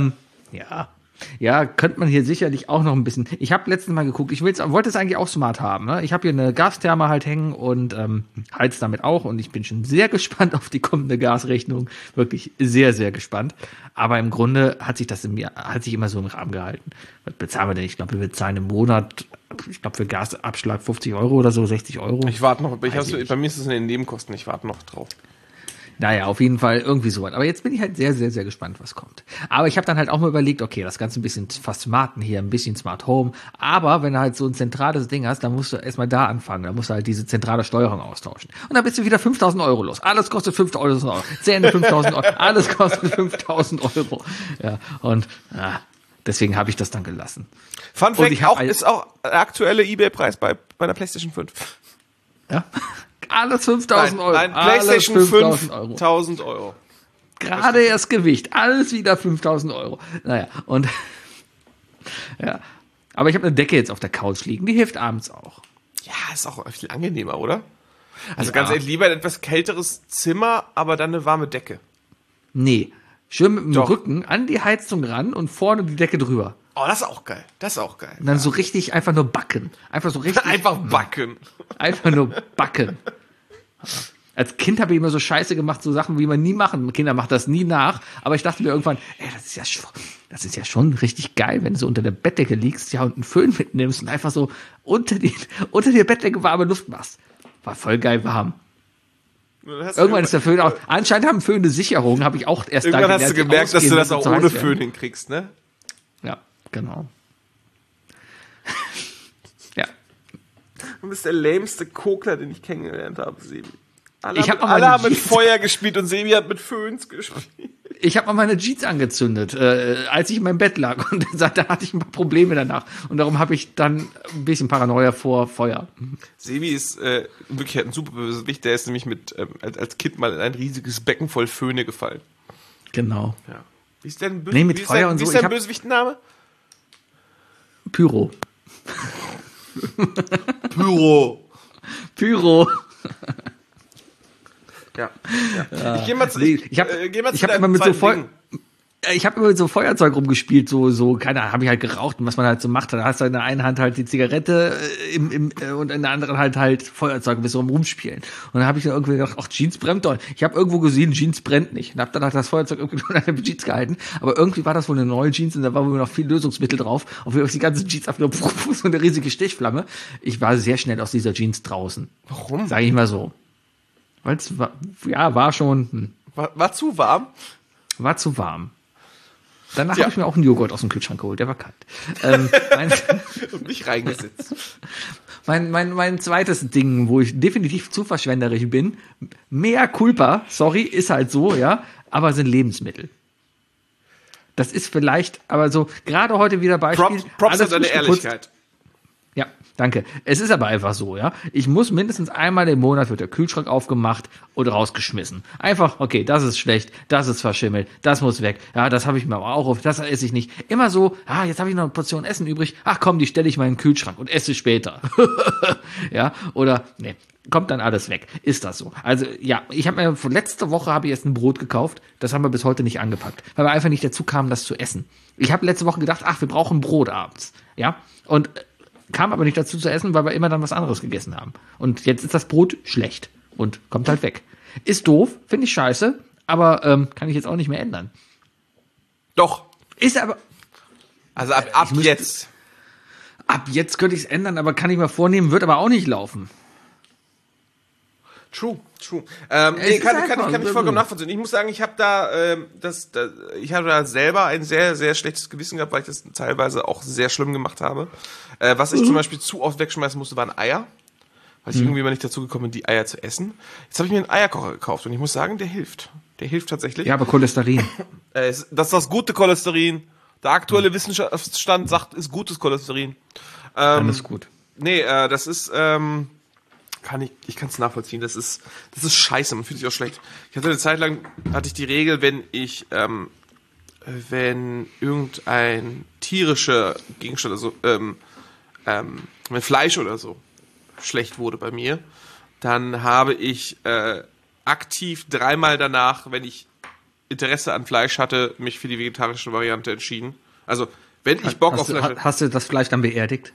ja, könnte man hier sicherlich auch noch ein bisschen. Ich habe letztens mal geguckt, wollte es eigentlich auch smart haben. Ne? Ich habe hier eine Gastherme halt hängen und heiz damit auch. Und ich bin schon sehr gespannt auf die kommende Gasrechnung. Wirklich sehr, sehr gespannt. Aber im Grunde hat sich immer so im Rahmen gehalten. Was bezahlen wir denn? Ich glaube, wir bezahlen im Monat, für Gasabschlag 50 Euro oder so, 60 Euro. Ich warte noch, bei mir ist es in den Nebenkosten, ich warte noch drauf. Naja, auf jeden Fall irgendwie sowas. Aber jetzt bin ich halt sehr, sehr, sehr gespannt, was kommt. Aber ich habe dann halt auch mal überlegt, okay, das Ganze ein bisschen fast smarten hier, ein bisschen Smart Home. Aber wenn du halt so ein zentrales Ding hast, dann musst du erstmal da anfangen. Dann musst du halt diese zentrale Steuerung austauschen. Und dann bist du wieder 5.000 Euro los. Alles kostet 5.000 Euro. Zähne 5.000 Euro. Alles kostet 5.000 Euro. Ja, und deswegen habe ich das dann gelassen. Fun Fact, ist auch der aktuelle eBay-Preis bei der PlayStation 5. Ja. Alles 5.000 Euro. Nein, PlayStation 5.000 Euro. Gerade erst Gewicht. Alles wieder 5.000 Euro. Naja, und ja. Aber ich habe eine Decke jetzt auf der Couch liegen. Die hilft abends auch. Ja, ist auch viel angenehmer, oder? Also ganz ehrlich, lieber ein etwas kälteres Zimmer, aber dann eine warme Decke. Nee. Schön mit dem Rücken an die Heizung ran und vorne die Decke drüber. Oh, das ist auch geil. Und dann so richtig einfach nur backen. Einfach backen. Einfach nur backen. Als Kind habe ich immer so Scheiße gemacht, so Sachen, wie man nie machen. Kinder machen das nie nach. Aber ich dachte mir irgendwann, das ist ja schon richtig geil, wenn du so unter der Bettdecke liegst, ja, und einen Föhn mitnimmst und einfach so unter der Bettdecke warme Luft machst. War voll geil warm. Irgendwann ist der Föhn auch. Anscheinend haben Föhn eine Sicherung, habe ich auch erst irgendwann hast du gemerkt, dass du das auch ohne Föhn hinkriegst, ne? Ja, genau. Ja. Du bist der lämste Kokler, den ich kennengelernt habe, Sebi. Alle haben mit Feuer gespielt und Sebi hat mit Föhns gespielt. Ich habe mal meine Jeans angezündet, als ich in meinem Bett lag. Und da hatte ich ein paar Probleme danach. Und darum habe ich dann ein bisschen Paranoia vor Feuer. Sebi ist wirklich ein super Bösewicht. Der ist nämlich als Kind mal in ein riesiges Becken voll Föhne gefallen. Genau. Ja. Wie ist denn mit Feuer und so. Wie ist dein Bösewichtenname? Pyro. Ja. Ich gehe mal zu Ich habe immer mit so Feuerzeug rumgespielt, keine Ahnung, habe ich halt geraucht und was man halt so macht. Da hast du in der einen Hand halt die Zigarette und in der anderen halt Feuerzeug ein bisschen rumspielen. Und dann habe ich dann irgendwie gedacht, ach, Jeans brennt doch. Ich habe irgendwo gesehen, Jeans brennt nicht. Und habe dann halt das Feuerzeug irgendwie an der Jeans gehalten. Aber irgendwie war das wohl eine neue Jeans und da war wohl noch viel Lösungsmittel drauf. Und wir die ganze Jeans auf nur so eine riesige Stichflamme. Ich war sehr schnell aus dieser Jeans draußen. Warum? Sag ich mal so. Weil es war schon. War zu warm? War zu warm. Danach habe ich mir auch einen Joghurt aus dem Kühlschrank geholt, der war kalt. Und mich reingesetzt. Mein zweites Ding, wo ich definitiv zu verschwenderisch bin, mea culpa, sorry, ist halt so, ja, aber sind Lebensmittel. Das ist vielleicht, aber so, gerade heute wieder Beispiel. Props an deine Ehrlichkeit. Ja, danke. Es ist aber einfach so, ja. Ich muss mindestens einmal im Monat wird der Kühlschrank aufgemacht und rausgeschmissen. Einfach, okay, das ist schlecht, das ist verschimmelt, das muss weg. Ja, das habe ich mir aber auch auf, das esse ich nicht. Immer so, jetzt habe ich noch eine Portion Essen übrig. Ach komm, die stelle ich mal in den Kühlschrank und esse später. Ja, oder, nee, kommt dann alles weg. Ist das so? Also, ja, ich habe mir, letzte Woche habe ich erst ein Brot gekauft. Das haben wir bis heute nicht angepackt, weil wir einfach nicht dazu kamen, das zu essen. Ich habe letzte Woche gedacht, wir brauchen Brot abends. Ja, und kam aber nicht dazu zu essen, weil wir immer dann was anderes gegessen haben. Und jetzt ist das Brot schlecht und kommt halt weg. Ist doof, finde ich scheiße, aber kann ich jetzt auch nicht mehr ändern. Doch. Ist aber... Also ab jetzt. Ab jetzt könnte ich es ändern, aber kann ich mir vornehmen, wird aber auch nicht laufen. True. Kann ich vollkommen nachvollziehen. Ich muss sagen, ich habe da selber ein sehr, sehr schlechtes Gewissen gehabt, weil ich das teilweise auch sehr schlimm gemacht habe. Was ich zum Beispiel zu oft wegschmeißen musste, waren Eier. Weil ich irgendwie mal nicht dazu gekommen bin, die Eier zu essen. Jetzt habe ich mir einen Eierkocher gekauft und ich muss sagen, der hilft. Der hilft tatsächlich. Ja, aber Cholesterin. Das ist das gute Cholesterin. Der aktuelle Wissenschaftsstand sagt, ist gutes Cholesterin. Alles gut. Nee, das ist... ich kann es nachvollziehen. Das ist scheiße, man fühlt sich auch schlecht. Ich hatte eine Zeit lang, hatte ich die Regel, wenn ich wenn irgendein tierischer Gegenstand, also wenn Fleisch oder so schlecht wurde bei mir, dann habe ich aktiv 3-mal danach, wenn ich Interesse an Fleisch hatte, mich für die vegetarische Variante entschieden. Also, wenn ich Bock auf Fleisch... Hast du das Fleisch dann beerdigt?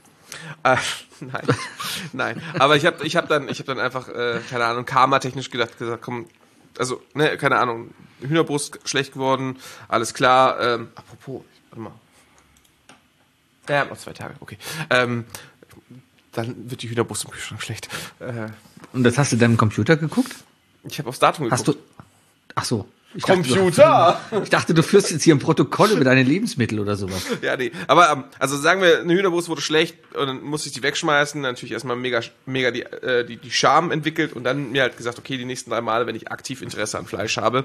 Nein. Aber ich hab dann einfach, keine Ahnung, karma-technisch gesagt, komm, also, ne, keine Ahnung, Hühnerbrust schlecht geworden, alles klar. Apropos, warte mal. Ja, noch 2 Tage, okay. Dann wird die Hühnerbrust im Kühlschrank schlecht. Und das hast du dann im Computer geguckt? Ich habe aufs Datum geguckt. Hast du... Ach so. Computer! Ich dachte, du führst jetzt hier ein Protokoll über deine Lebensmittel oder sowas. Ja, nee. Aber, also sagen wir, eine Hühnerbrust wurde schlecht und dann musste ich die wegschmeißen. Natürlich erstmal mega die Scham entwickelt und dann mir halt gesagt, okay, die nächsten 3 Male, wenn ich aktiv Interesse an Fleisch habe,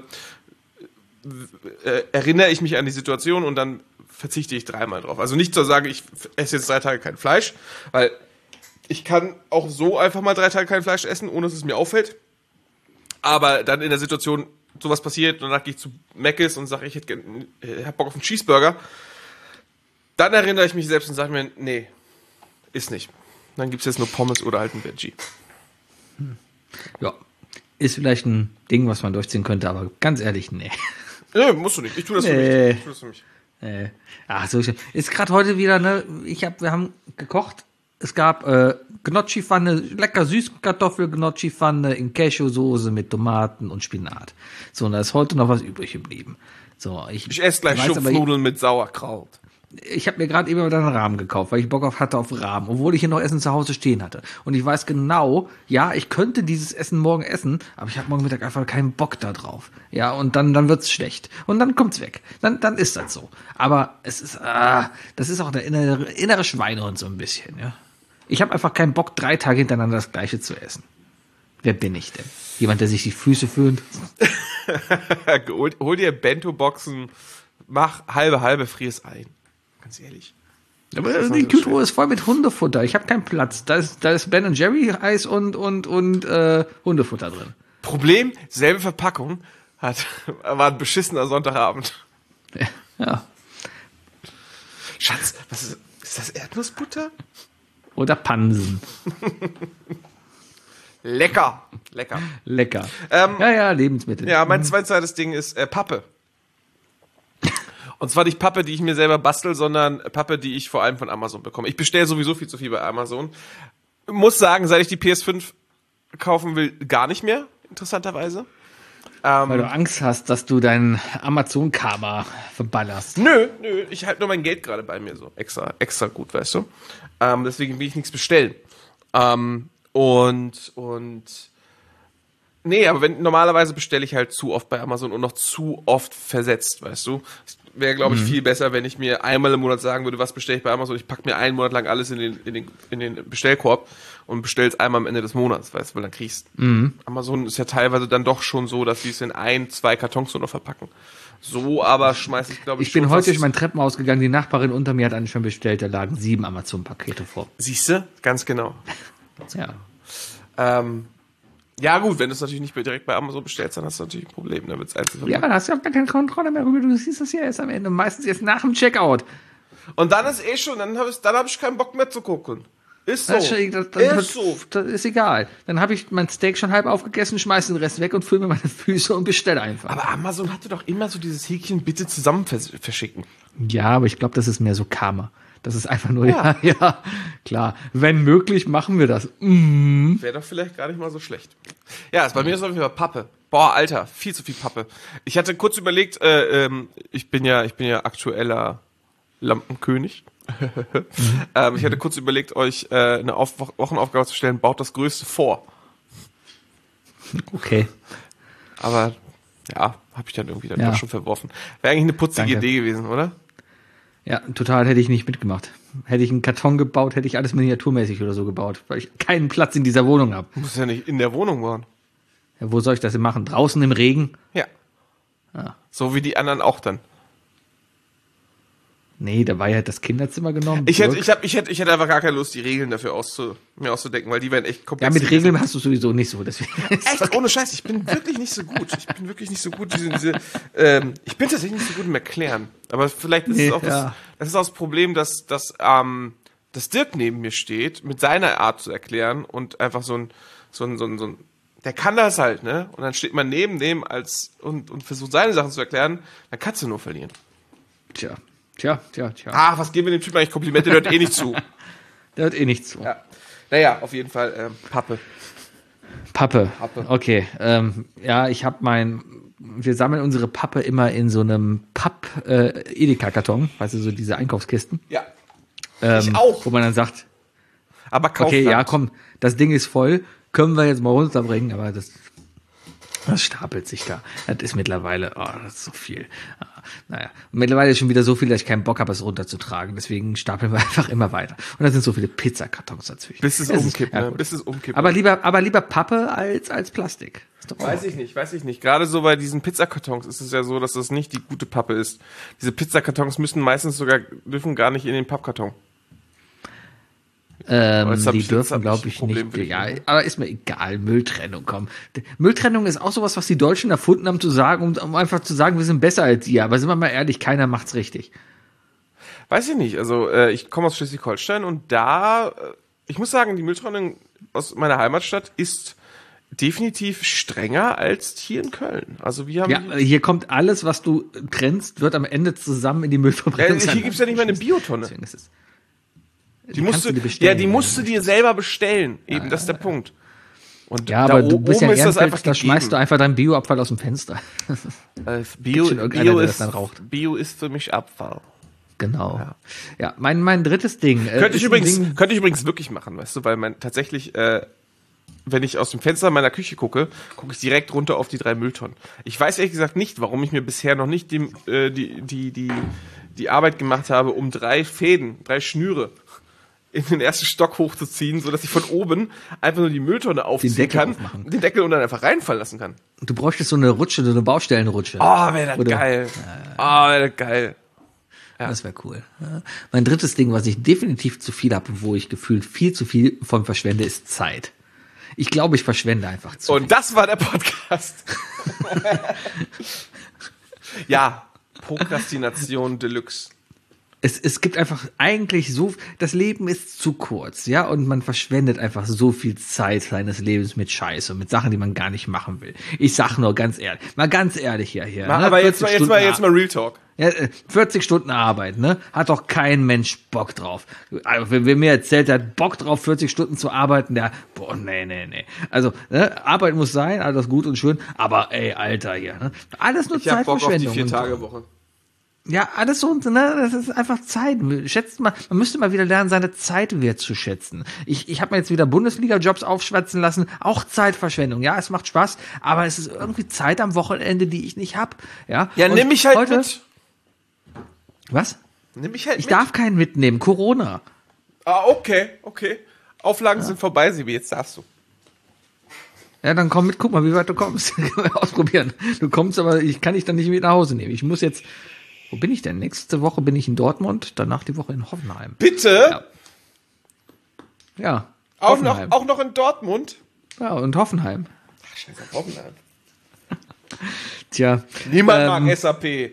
erinnere ich mich an die Situation und dann verzichte ich 3 Mal drauf. Also nicht zu sagen, ich esse jetzt 3 Tage kein Fleisch, weil ich kann auch so einfach mal 3 Tage kein Fleisch essen, ohne dass es mir auffällt. Aber dann in der Situation sowas passiert und dann gehe ich zu Mc's und sage, ich hab Bock auf einen Cheeseburger, dann erinnere ich mich selbst und sage mir, nee, ist nicht. Dann gibt's jetzt nur Pommes oder halt ein Veggie. Ja, ist vielleicht ein Ding, was man durchziehen könnte, aber ganz ehrlich, nee. Nee, musst du nicht. Ich tue das für mich. Ich tue das für mich. Ach so, ist gerade heute wieder, ne, wir haben gekocht. Es gab Gnocchi-Pfanne, lecker Süßkartoffel-Gnocchi-Pfanne in Cashew-Soße mit Tomaten und Spinat. So, und da ist heute noch was übrig geblieben. So, ich esse gleich Schupfnudeln mit Sauerkraut. Ich habe mir gerade eben wieder einen Rahmen gekauft, weil ich Bock hatte auf Rahmen, obwohl ich hier noch Essen zu Hause stehen hatte. Und ich weiß genau, ja, ich könnte dieses Essen morgen essen, aber ich habe morgen Mittag einfach keinen Bock da drauf. Ja, und dann wird's schlecht. Und dann kommt's weg. Dann ist das so. Aber es ist, das ist auch der innere Schweinehund so ein bisschen, ja. Ich habe einfach keinen Bock, 3 Tage hintereinander das Gleiche zu essen. Wer bin ich denn? Jemand, der sich die Füße föhnt? Hol dir Bento-Boxen, mach halbe, frier's ein. Ganz ehrlich. Aber die Kühltruhe ist voll mit Hundefutter. Ich habe keinen Platz. Da ist Ben Jerry Eis und Hundefutter drin. Problem, selbe Verpackung, war ein beschissener Sonntagabend. Ja. Schatz, ist das Erdnussbutter? Oder Pansen. Lecker. Ja, Lebensmittel. Ja, mein zweites Ding ist Pappe. Und zwar nicht Pappe, die ich mir selber bastel, sondern Pappe, die ich vor allem von Amazon bekomme. Ich bestelle sowieso viel zu viel bei Amazon. Muss sagen, seit ich die PS5 kaufen will, gar nicht mehr, interessanterweise. Weil du Angst hast, dass du dein Amazon-Karma verballerst. Nö, ich halte nur mein Geld gerade bei mir so. Extra gut, weißt du. Deswegen will ich nichts bestellen. Nee, aber normalerweise bestelle ich halt zu oft bei Amazon und noch zu oft versetzt, weißt du. Es wäre, glaube ich, viel besser, wenn ich mir einmal im Monat sagen würde, was bestelle ich bei Amazon. Ich packe mir einen Monat lang alles in den Bestellkorb und bestelle es einmal am Ende des Monats, weißt du, weil dann kriegst. Amazon ist ja teilweise dann doch schon so, dass sie es in 1-2 Kartons nur noch verpacken. So, aber schmeiße ich, glaube ich, Ich bin heute durch mein Treppenhaus gegangen, die Nachbarin unter mir hat einen schon bestellt, da lagen 7 Amazon-Pakete vor. Siehste? Ganz genau. Ja. Ja gut, wenn du es natürlich nicht direkt bei Amazon bestellst, dann hast du natürlich ein Problem. Dann wird's einzeln. Ja, dann hast du auch gar keine Kontrolle mehr rüber. Du siehst das ja erst am Ende. Meistens erst nach dem Checkout. Und dann ist schon, dann hab ich keinen Bock mehr zu gucken. Ist so. Das ist egal. Dann habe ich mein Steak schon halb aufgegessen, schmeiß den Rest weg und fülle mir meine Füße und bestelle einfach. Aber Amazon hatte doch immer so dieses Häkchen, bitte zusammen verschicken. Ja, aber ich glaube, das ist mehr so Karma. Das ist einfach nur, ja, klar. Wenn möglich, machen wir das. Wäre doch vielleicht gar nicht mal so schlecht. Ja, bei mir ist auf jeden Fall Pappe. Boah, Alter, viel zu viel Pappe. Ich hatte kurz überlegt, ich bin ja aktueller Lampenkönig. Ich hatte kurz überlegt, euch eine Wochenaufgabe zu stellen, baut das Größte vor. Okay. Aber ja, habe ich dann irgendwie doch schon verworfen. Wäre eigentlich eine putzige Idee gewesen, oder? Ja, total hätte ich nicht mitgemacht. Hätte ich einen Karton gebaut, hätte ich alles miniaturmäßig oder so gebaut, weil ich keinen Platz in dieser Wohnung habe. Muss ja nicht in der Wohnung bauen. Ja, wo soll ich das denn machen? Draußen im Regen? Ja. So wie die anderen auch dann. Nee, da war ja das Kinderzimmer genommen. Ich hätte einfach gar keine Lust, die Regeln dafür mir auszudenken, weil die wären echt Ja, komplex. mit Regeln hast du sowieso nicht so. Deswegen Echt, ohne Scheiß, ich bin wirklich nicht so gut. Ich bin tatsächlich nicht so gut im Erklären. Aber vielleicht ist es auch das ist auch das Problem, dass Dirk neben mir steht, mit seiner Art zu erklären und einfach so ein der kann das halt, ne? Und dann steht man neben dem und versucht seine Sachen zu erklären, dann kannst du nur verlieren. Tja. Ach, was geben wir dem Typen eigentlich Komplimente, der hört eh nicht zu. Der hört eh nicht zu. Ja. Naja, auf jeden Fall, Pappe. Pappe. Okay. Ja, wir sammeln unsere Pappe immer in so einem Edeka-Karton, weißt du, so diese Einkaufskisten. Ja. Ich auch. Wo man dann sagt, Aber Kaufland. okay, ja, komm, das Ding ist voll, können wir jetzt mal runterbringen, aber das stapelt sich da. Das ist mittlerweile, das ist so viel. Naja, und mittlerweile ist schon wieder so viel, dass ich keinen Bock habe, es runterzutragen. Deswegen stapeln wir einfach immer weiter. Und da sind so viele Pizzakartons dazwischen. Bis es umkippt, ne? Bis es umkippt. Aber lieber Pappe als Plastik. Ist doch Weiß ich nicht. Gerade so bei diesen Pizzakartons ist es ja so, dass das nicht die gute Pappe ist. Diese Pizzakartons dürfen gar nicht in den Pappkarton. Die dürfen, glaube ich, nicht. Ja, aber ist mir egal. Mülltrennung, komm. Mülltrennung ist auch sowas, was die Deutschen erfunden haben, zu sagen, um einfach zu sagen, wir sind besser als ihr. Aber sind wir mal ehrlich, keiner macht's richtig. Weiß ich nicht. Also, ich komme aus Schleswig-Holstein und ich muss sagen, die Mülltrennung aus meiner Heimatstadt ist definitiv strenger als hier in Köln. Also wir haben hier kommt alles, was du trennst, wird am Ende zusammen in die Müllverbrennung. Hier gibt's ja nicht mal eine Biotonne. Die musst du dir selber bestellen. Eben, das ist der Punkt. Und ja, aber du bist ja in Ehrenfeld, da schmeißt du einfach deinen Bioabfall aus dem Fenster. Bio ist für mich Abfall. Genau. Ja, mein drittes Ding. Könnte ich übrigens wirklich machen, weißt du, weil tatsächlich, wenn ich aus dem Fenster meiner Küche gucke ich direkt runter auf die 3 Mülltonnen. Ich weiß ehrlich gesagt nicht, warum ich mir bisher noch nicht die Arbeit gemacht habe, um 3 Schnüre in den ersten Stock hochzuziehen, sodass ich von oben einfach nur die Mülltonne aufziehen kann, den Deckel und dann einfach reinfallen lassen kann. Du bräuchtest so eine Rutsche, so eine Baustellenrutsche. Oh, wäre das geil. Wäre das geil. Ja. Das wäre cool. Ja. Mein drittes Ding, was ich definitiv zu viel habe, wo ich gefühlt viel zu viel von verschwende, ist Zeit. Ich glaube, ich verschwende einfach zu viel. Und das war der Podcast. Ja, Prokrastination Deluxe. Es gibt einfach eigentlich das Leben ist zu kurz, ja, und man verschwendet einfach so viel Zeit seines Lebens mit Scheiße, mit Sachen, die man gar nicht machen will. Ich sag nur ganz ehrlich hier. Ne? Aber jetzt mal Real Talk. Ja, 40 Stunden Arbeit, ne? Hat doch kein Mensch Bock drauf. Also, wer mir erzählt, der hat Bock drauf, 40 Stunden zu arbeiten, nee. Also, ne? Arbeit muss sein, alles gut und schön, aber ey, Alter hier, ne? Alles nur Zeitverschwendung. Ich hab Bock auf die 4-Tage-Woche. Ja, alles so, ne, das ist einfach Zeit. Schätzt mal, man müsste mal wieder lernen, seine Zeit wertzuschätzen. Ich habe mir jetzt wieder Bundesliga-Jobs aufschwatzen lassen, auch Zeitverschwendung. Ja, es macht Spaß, aber es ist irgendwie Zeit am Wochenende, die ich nicht hab. Ja, und nimm mich halt mit. Was? Nimm mich halt mit. Ich darf keinen mitnehmen, Corona. Ah, okay. Auflagen sind vorbei, Sibi, jetzt darfst du. Ja, dann komm mit, guck mal, wie weit du kommst. Ausprobieren. Du kommst, aber ich kann dich dann nicht mit nach Hause nehmen. Ich muss jetzt. Wo bin ich denn? Nächste Woche bin ich in Dortmund, danach die Woche in Hoffenheim. Bitte? Ja. Auch noch in Dortmund? Ja, und Hoffenheim. Ach, scheiße, Hoffenheim. Tja. Niemand mag SAP.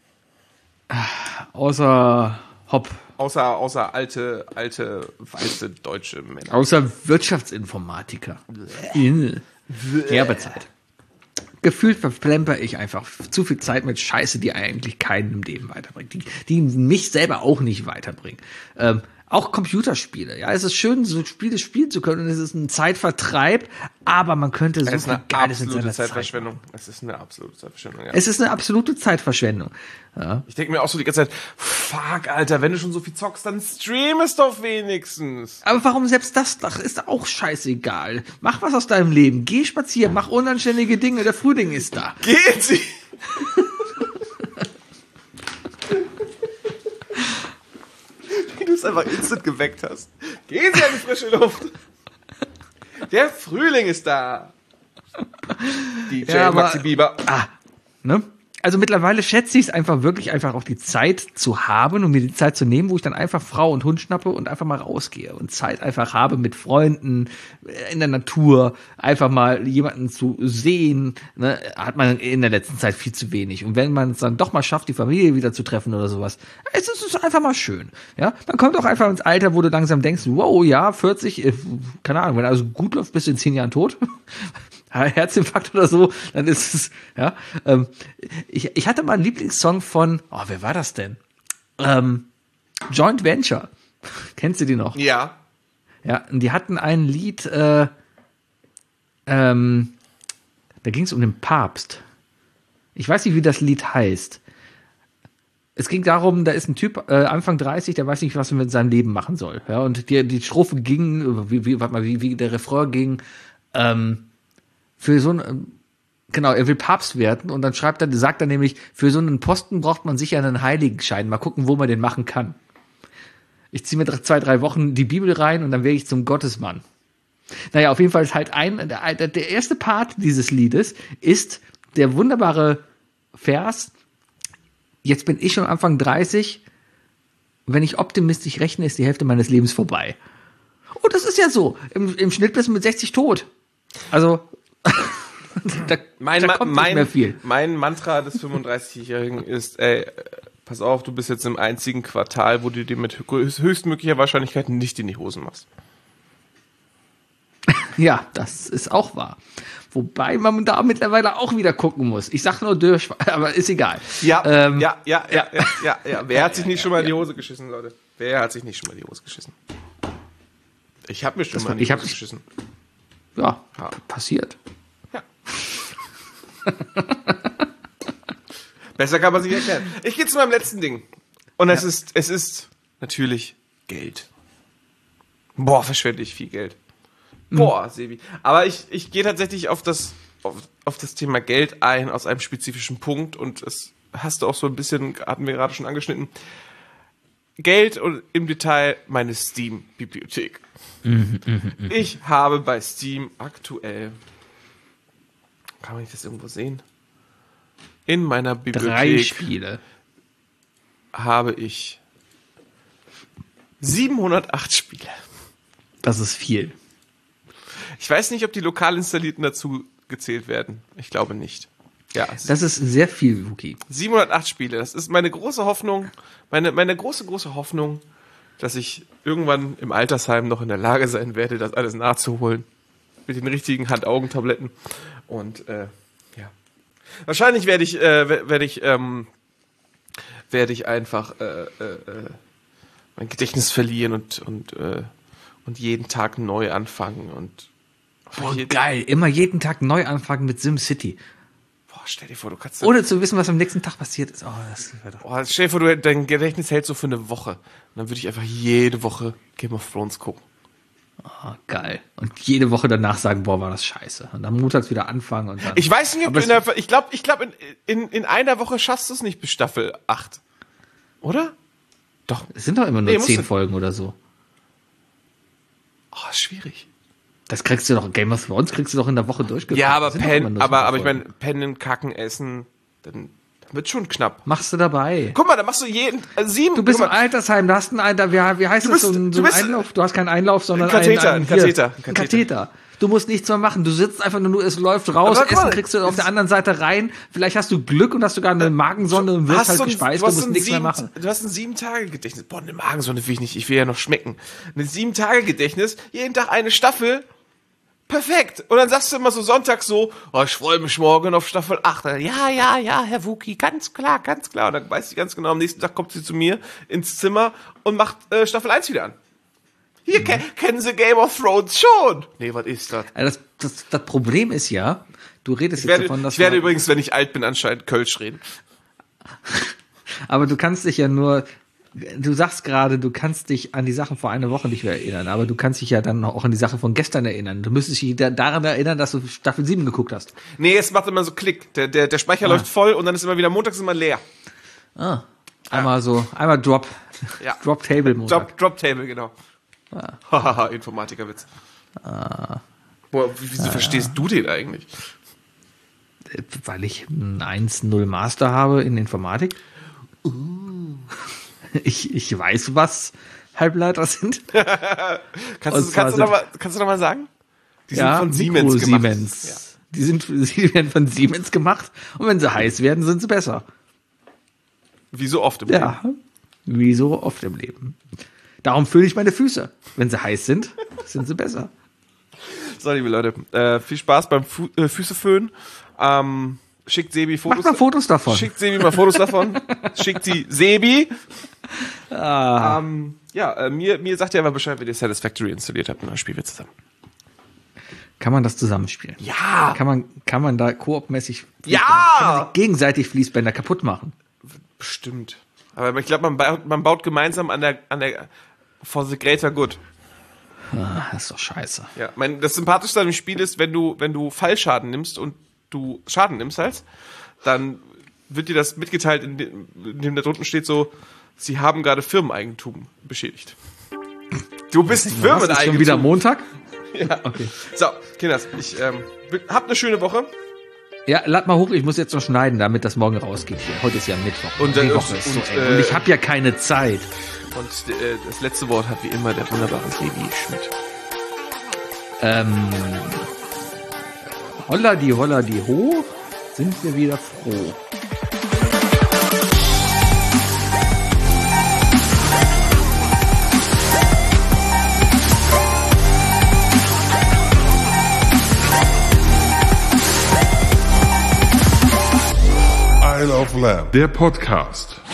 Außer Hopp. Außer alte, weiße deutsche Männer. Außer Wirtschaftsinformatiker. Gerbezeit. Gefühlt verplemper ich einfach zu viel Zeit mit Scheiße, die eigentlich keinen im Leben weiterbringt, die mich selber auch nicht weiterbringen. Auch Computerspiele, ja, es ist schön, so Spiele spielen zu können und es ist ein Zeitvertreib, aber man könnte so viel Geiles in seiner Zeit machen. Es ist eine absolute Zeitverschwendung, ja. Es ist eine absolute Zeitverschwendung. Ja. Ich denke mir auch so die ganze Zeit, fuck, Alter, wenn du schon so viel zockst, dann stream es doch wenigstens. Aber warum selbst das ist auch scheißegal. Mach was aus deinem Leben, geh spazieren, mach unanständige Dinge, der Frühling ist da. Geht sie! Wie du es einfach instant geweckt hast. Gehen Sie an die frische Luft. Der Frühling ist da. DJ Maxi Bieber. Ne? Also mittlerweile schätze ich es einfach wirklich, einfach auch die Zeit zu haben und mir die Zeit zu nehmen, wo ich dann einfach Frau und Hund schnappe und einfach mal rausgehe und Zeit einfach habe mit Freunden in der Natur, einfach mal jemanden zu sehen, ne, hat man in der letzten Zeit viel zu wenig. Und wenn man es dann doch mal schafft, die Familie wieder zu treffen oder sowas, es ist einfach mal schön. Ja, man kommt auch einfach ins Alter, wo du langsam denkst, wow, ja, 40, keine Ahnung, wenn also gut läuft, bist du in 10 Jahren tot. Herzinfarkt oder so, dann ist es, ja. Ich hatte mal einen Lieblingssong von, wer war das denn? Joint Venture. Kennst du die noch? Ja. Ja, und die hatten ein Lied, da ging es um den Papst. Ich weiß nicht, wie das Lied heißt. Es ging darum, da ist ein Typ, Anfang 30, der weiß nicht, was er mit seinem Leben machen soll. Ja, und die Strophe ging, wie der Refrain ging, für so ein, genau, er will Papst werden und dann sagt er nämlich, für so einen Posten braucht man sicher einen Heiligenschein. Mal gucken, wo man den machen kann. Ich ziehe mir 2-3 Wochen die Bibel rein und dann werde ich zum Gottesmann. Naja, auf jeden Fall ist halt der erste Part dieses Liedes ist der wunderbare Vers, jetzt bin ich schon Anfang 30, wenn ich optimistisch rechne, ist die Hälfte meines Lebens vorbei. Und das ist ja so, im Schnitt bist du mit 60 tot. Also, da kommt nicht mehr viel. Mein Mantra des 35-Jährigen ist, pass auf, du bist jetzt im einzigen Quartal, wo du dir mit höchstmöglicher Wahrscheinlichkeit nicht in die Hosen machst. Ja, das ist auch wahr. Wobei man da mittlerweile auch wieder gucken muss. Ich sag nur durch, aber ist egal. Ja. Wer hat sich nicht schon mal in die Hose geschissen, Leute? Wer hat sich nicht schon mal in die Hose geschissen? Ich habe mir schon mal in die Hose geschissen. Ja, passiert. Ja. Besser kann man sich erklären. Ich gehe zu meinem letzten Ding. Und es ist natürlich Geld. Boah, verschwende ich viel Geld. Boah, Sebi. Aber ich gehe tatsächlich auf das Thema Geld ein, aus einem spezifischen Punkt. Und es hast du auch so ein bisschen, hatten wir gerade schon angeschnitten. Geld und im Detail meine Steam-Bibliothek. Ich habe bei Steam aktuell, kann man das irgendwo sehen? In meiner Bibliothek 3 Spiele habe ich 708 Spiele. Das ist viel. Ich weiß nicht, ob die lokal installierten dazu gezählt werden. Ich glaube nicht. Ja, das ist sehr viel, Wookie. 708 Spiele. Das ist meine große Hoffnung, meine große Hoffnung, dass ich irgendwann im Altersheim noch in der Lage sein werde, das alles nachzuholen. Mit den richtigen Hand-Augen-Tabletten. Und ja. Wahrscheinlich werde ich einfach mein Gedächtnis verlieren und jeden Tag neu anfangen. Und boah, geil. Immer jeden Tag neu anfangen mit SimCity. Boah, stell dir vor, du kannst... Ohne zu wissen, was am nächsten Tag passiert ist. Oh, das wäre doch... Oh, stell dir vor, dein Gedächtnis hält so für eine Woche. Und dann würde ich einfach jede Woche Game of Thrones gucken. Oh, geil. Und jede Woche danach sagen, boah, war das scheiße. Und dann montags wieder anfangen und dann... Ich weiß nicht, ob du ich glaube, in einer Woche schaffst du es nicht bis Staffel 8. Oder? Doch. Es sind doch immer nur 10 Folgen oder so. Oh, schwierig. Das kriegst du doch, Game of Thrones kriegst du doch in der Woche durchgeführt. Ja, aber ich meine, pennen, kacken, essen, dann wird schon knapp. Machst du dabei. Guck mal, da machst du jeden, 7. Du bist im Altersheim, da hast wie heißt das, so ein Einlauf? Du hast keinen Einlauf, sondern ein Katheter. Du musst nichts mehr machen. Du sitzt einfach nur, es läuft raus, Essen kriegst du auf der anderen Seite rein. Vielleicht hast du Glück und hast sogar eine Magensonde und wirst halt gespeist, du musst nichts mehr machen. Du hast ein 7-Tage-Gedächtnis. Boah, eine Magensonde will ich nicht. Ich will ja noch schmecken. Ein 7-Tage-Gedächtnis, jeden Tag eine Staffel. Perfekt. Und dann sagst du immer so sonntags so, oh, ich freue mich morgen auf Staffel 8. Ja, Herr Wookie, ganz klar. Und dann weiß ich ganz genau, am nächsten Tag kommt sie zu mir ins Zimmer und macht Staffel 1 wieder an. Hier, kennen Sie Game of Thrones schon? Nee, was ist das? Also das Problem ist ja, du redest jetzt davon, dass ich werde übrigens, wenn ich alt bin, anscheinend Kölsch reden. Aber du kannst dich ja nur... Du sagst gerade, du kannst dich an die Sachen vor einer Woche nicht mehr erinnern, aber du kannst dich ja dann auch an die Sache von gestern erinnern. Du müsstest dich daran erinnern, dass du Staffel 7 geguckt hast. Nee, es macht immer so Klick. Der Speicher läuft voll und dann ist immer wieder montags immer leer. Einmal Drop. Ja. Drop Table Montag. Drop Table, genau. Hahaha, Informatikerwitz. Boah, wieso verstehst du den eigentlich? Weil ich ein 1-0 Master habe in Informatik. Ich weiß, was Halbleiter sind. Kannst du noch mal sagen? Die sind von Siemens gemacht. Siemens. Die werden von Siemens gemacht und wenn sie heiß werden, sind sie besser. Wie so oft im Leben. Ja, wie so oft im Leben. Darum fühle ich meine Füße. Wenn sie heiß sind, sind sie besser. So, liebe Leute, viel Spaß beim Füßeföhnen. Schickt Sebi Fotos. Macht mal Fotos davon. Schickt Sebi mal Fotos davon. Schickt sie Sebi. Mir sagt ihr aber Bescheid, wenn ihr Satisfactory installiert habt und dann spielen wir zusammen. Kann man das zusammenspielen? Ja! Kann man da koopmäßig Ja! Kann man sich gegenseitig Fließbänder kaputt machen? Bestimmt. Aber ich glaube, man baut gemeinsam an der for the greater good. Das ist doch scheiße. Ja, das Sympathischste an dem Spiel ist, wenn du Fallschaden nimmst und du Schaden nimmst halt, dann wird dir das mitgeteilt, in dem da drunten steht so, sie haben gerade Firmeneigentum beschädigt. Du bist Firmeneigentum. Ist schon wieder Montag? Ja. Okay. So, Kinders, habt eine schöne Woche. Ja, lad mal hoch, ich muss jetzt noch schneiden, damit das morgen rausgeht hier. Heute ist ja Mittwoch. Und die Woche ist so eng. Und ich habe ja keine Zeit. Und das letzte Wort hat wie immer der wunderbare Sebi Schmidt. Holla die ho, sind wir wieder froh. Isle of Lamb, der Podcast.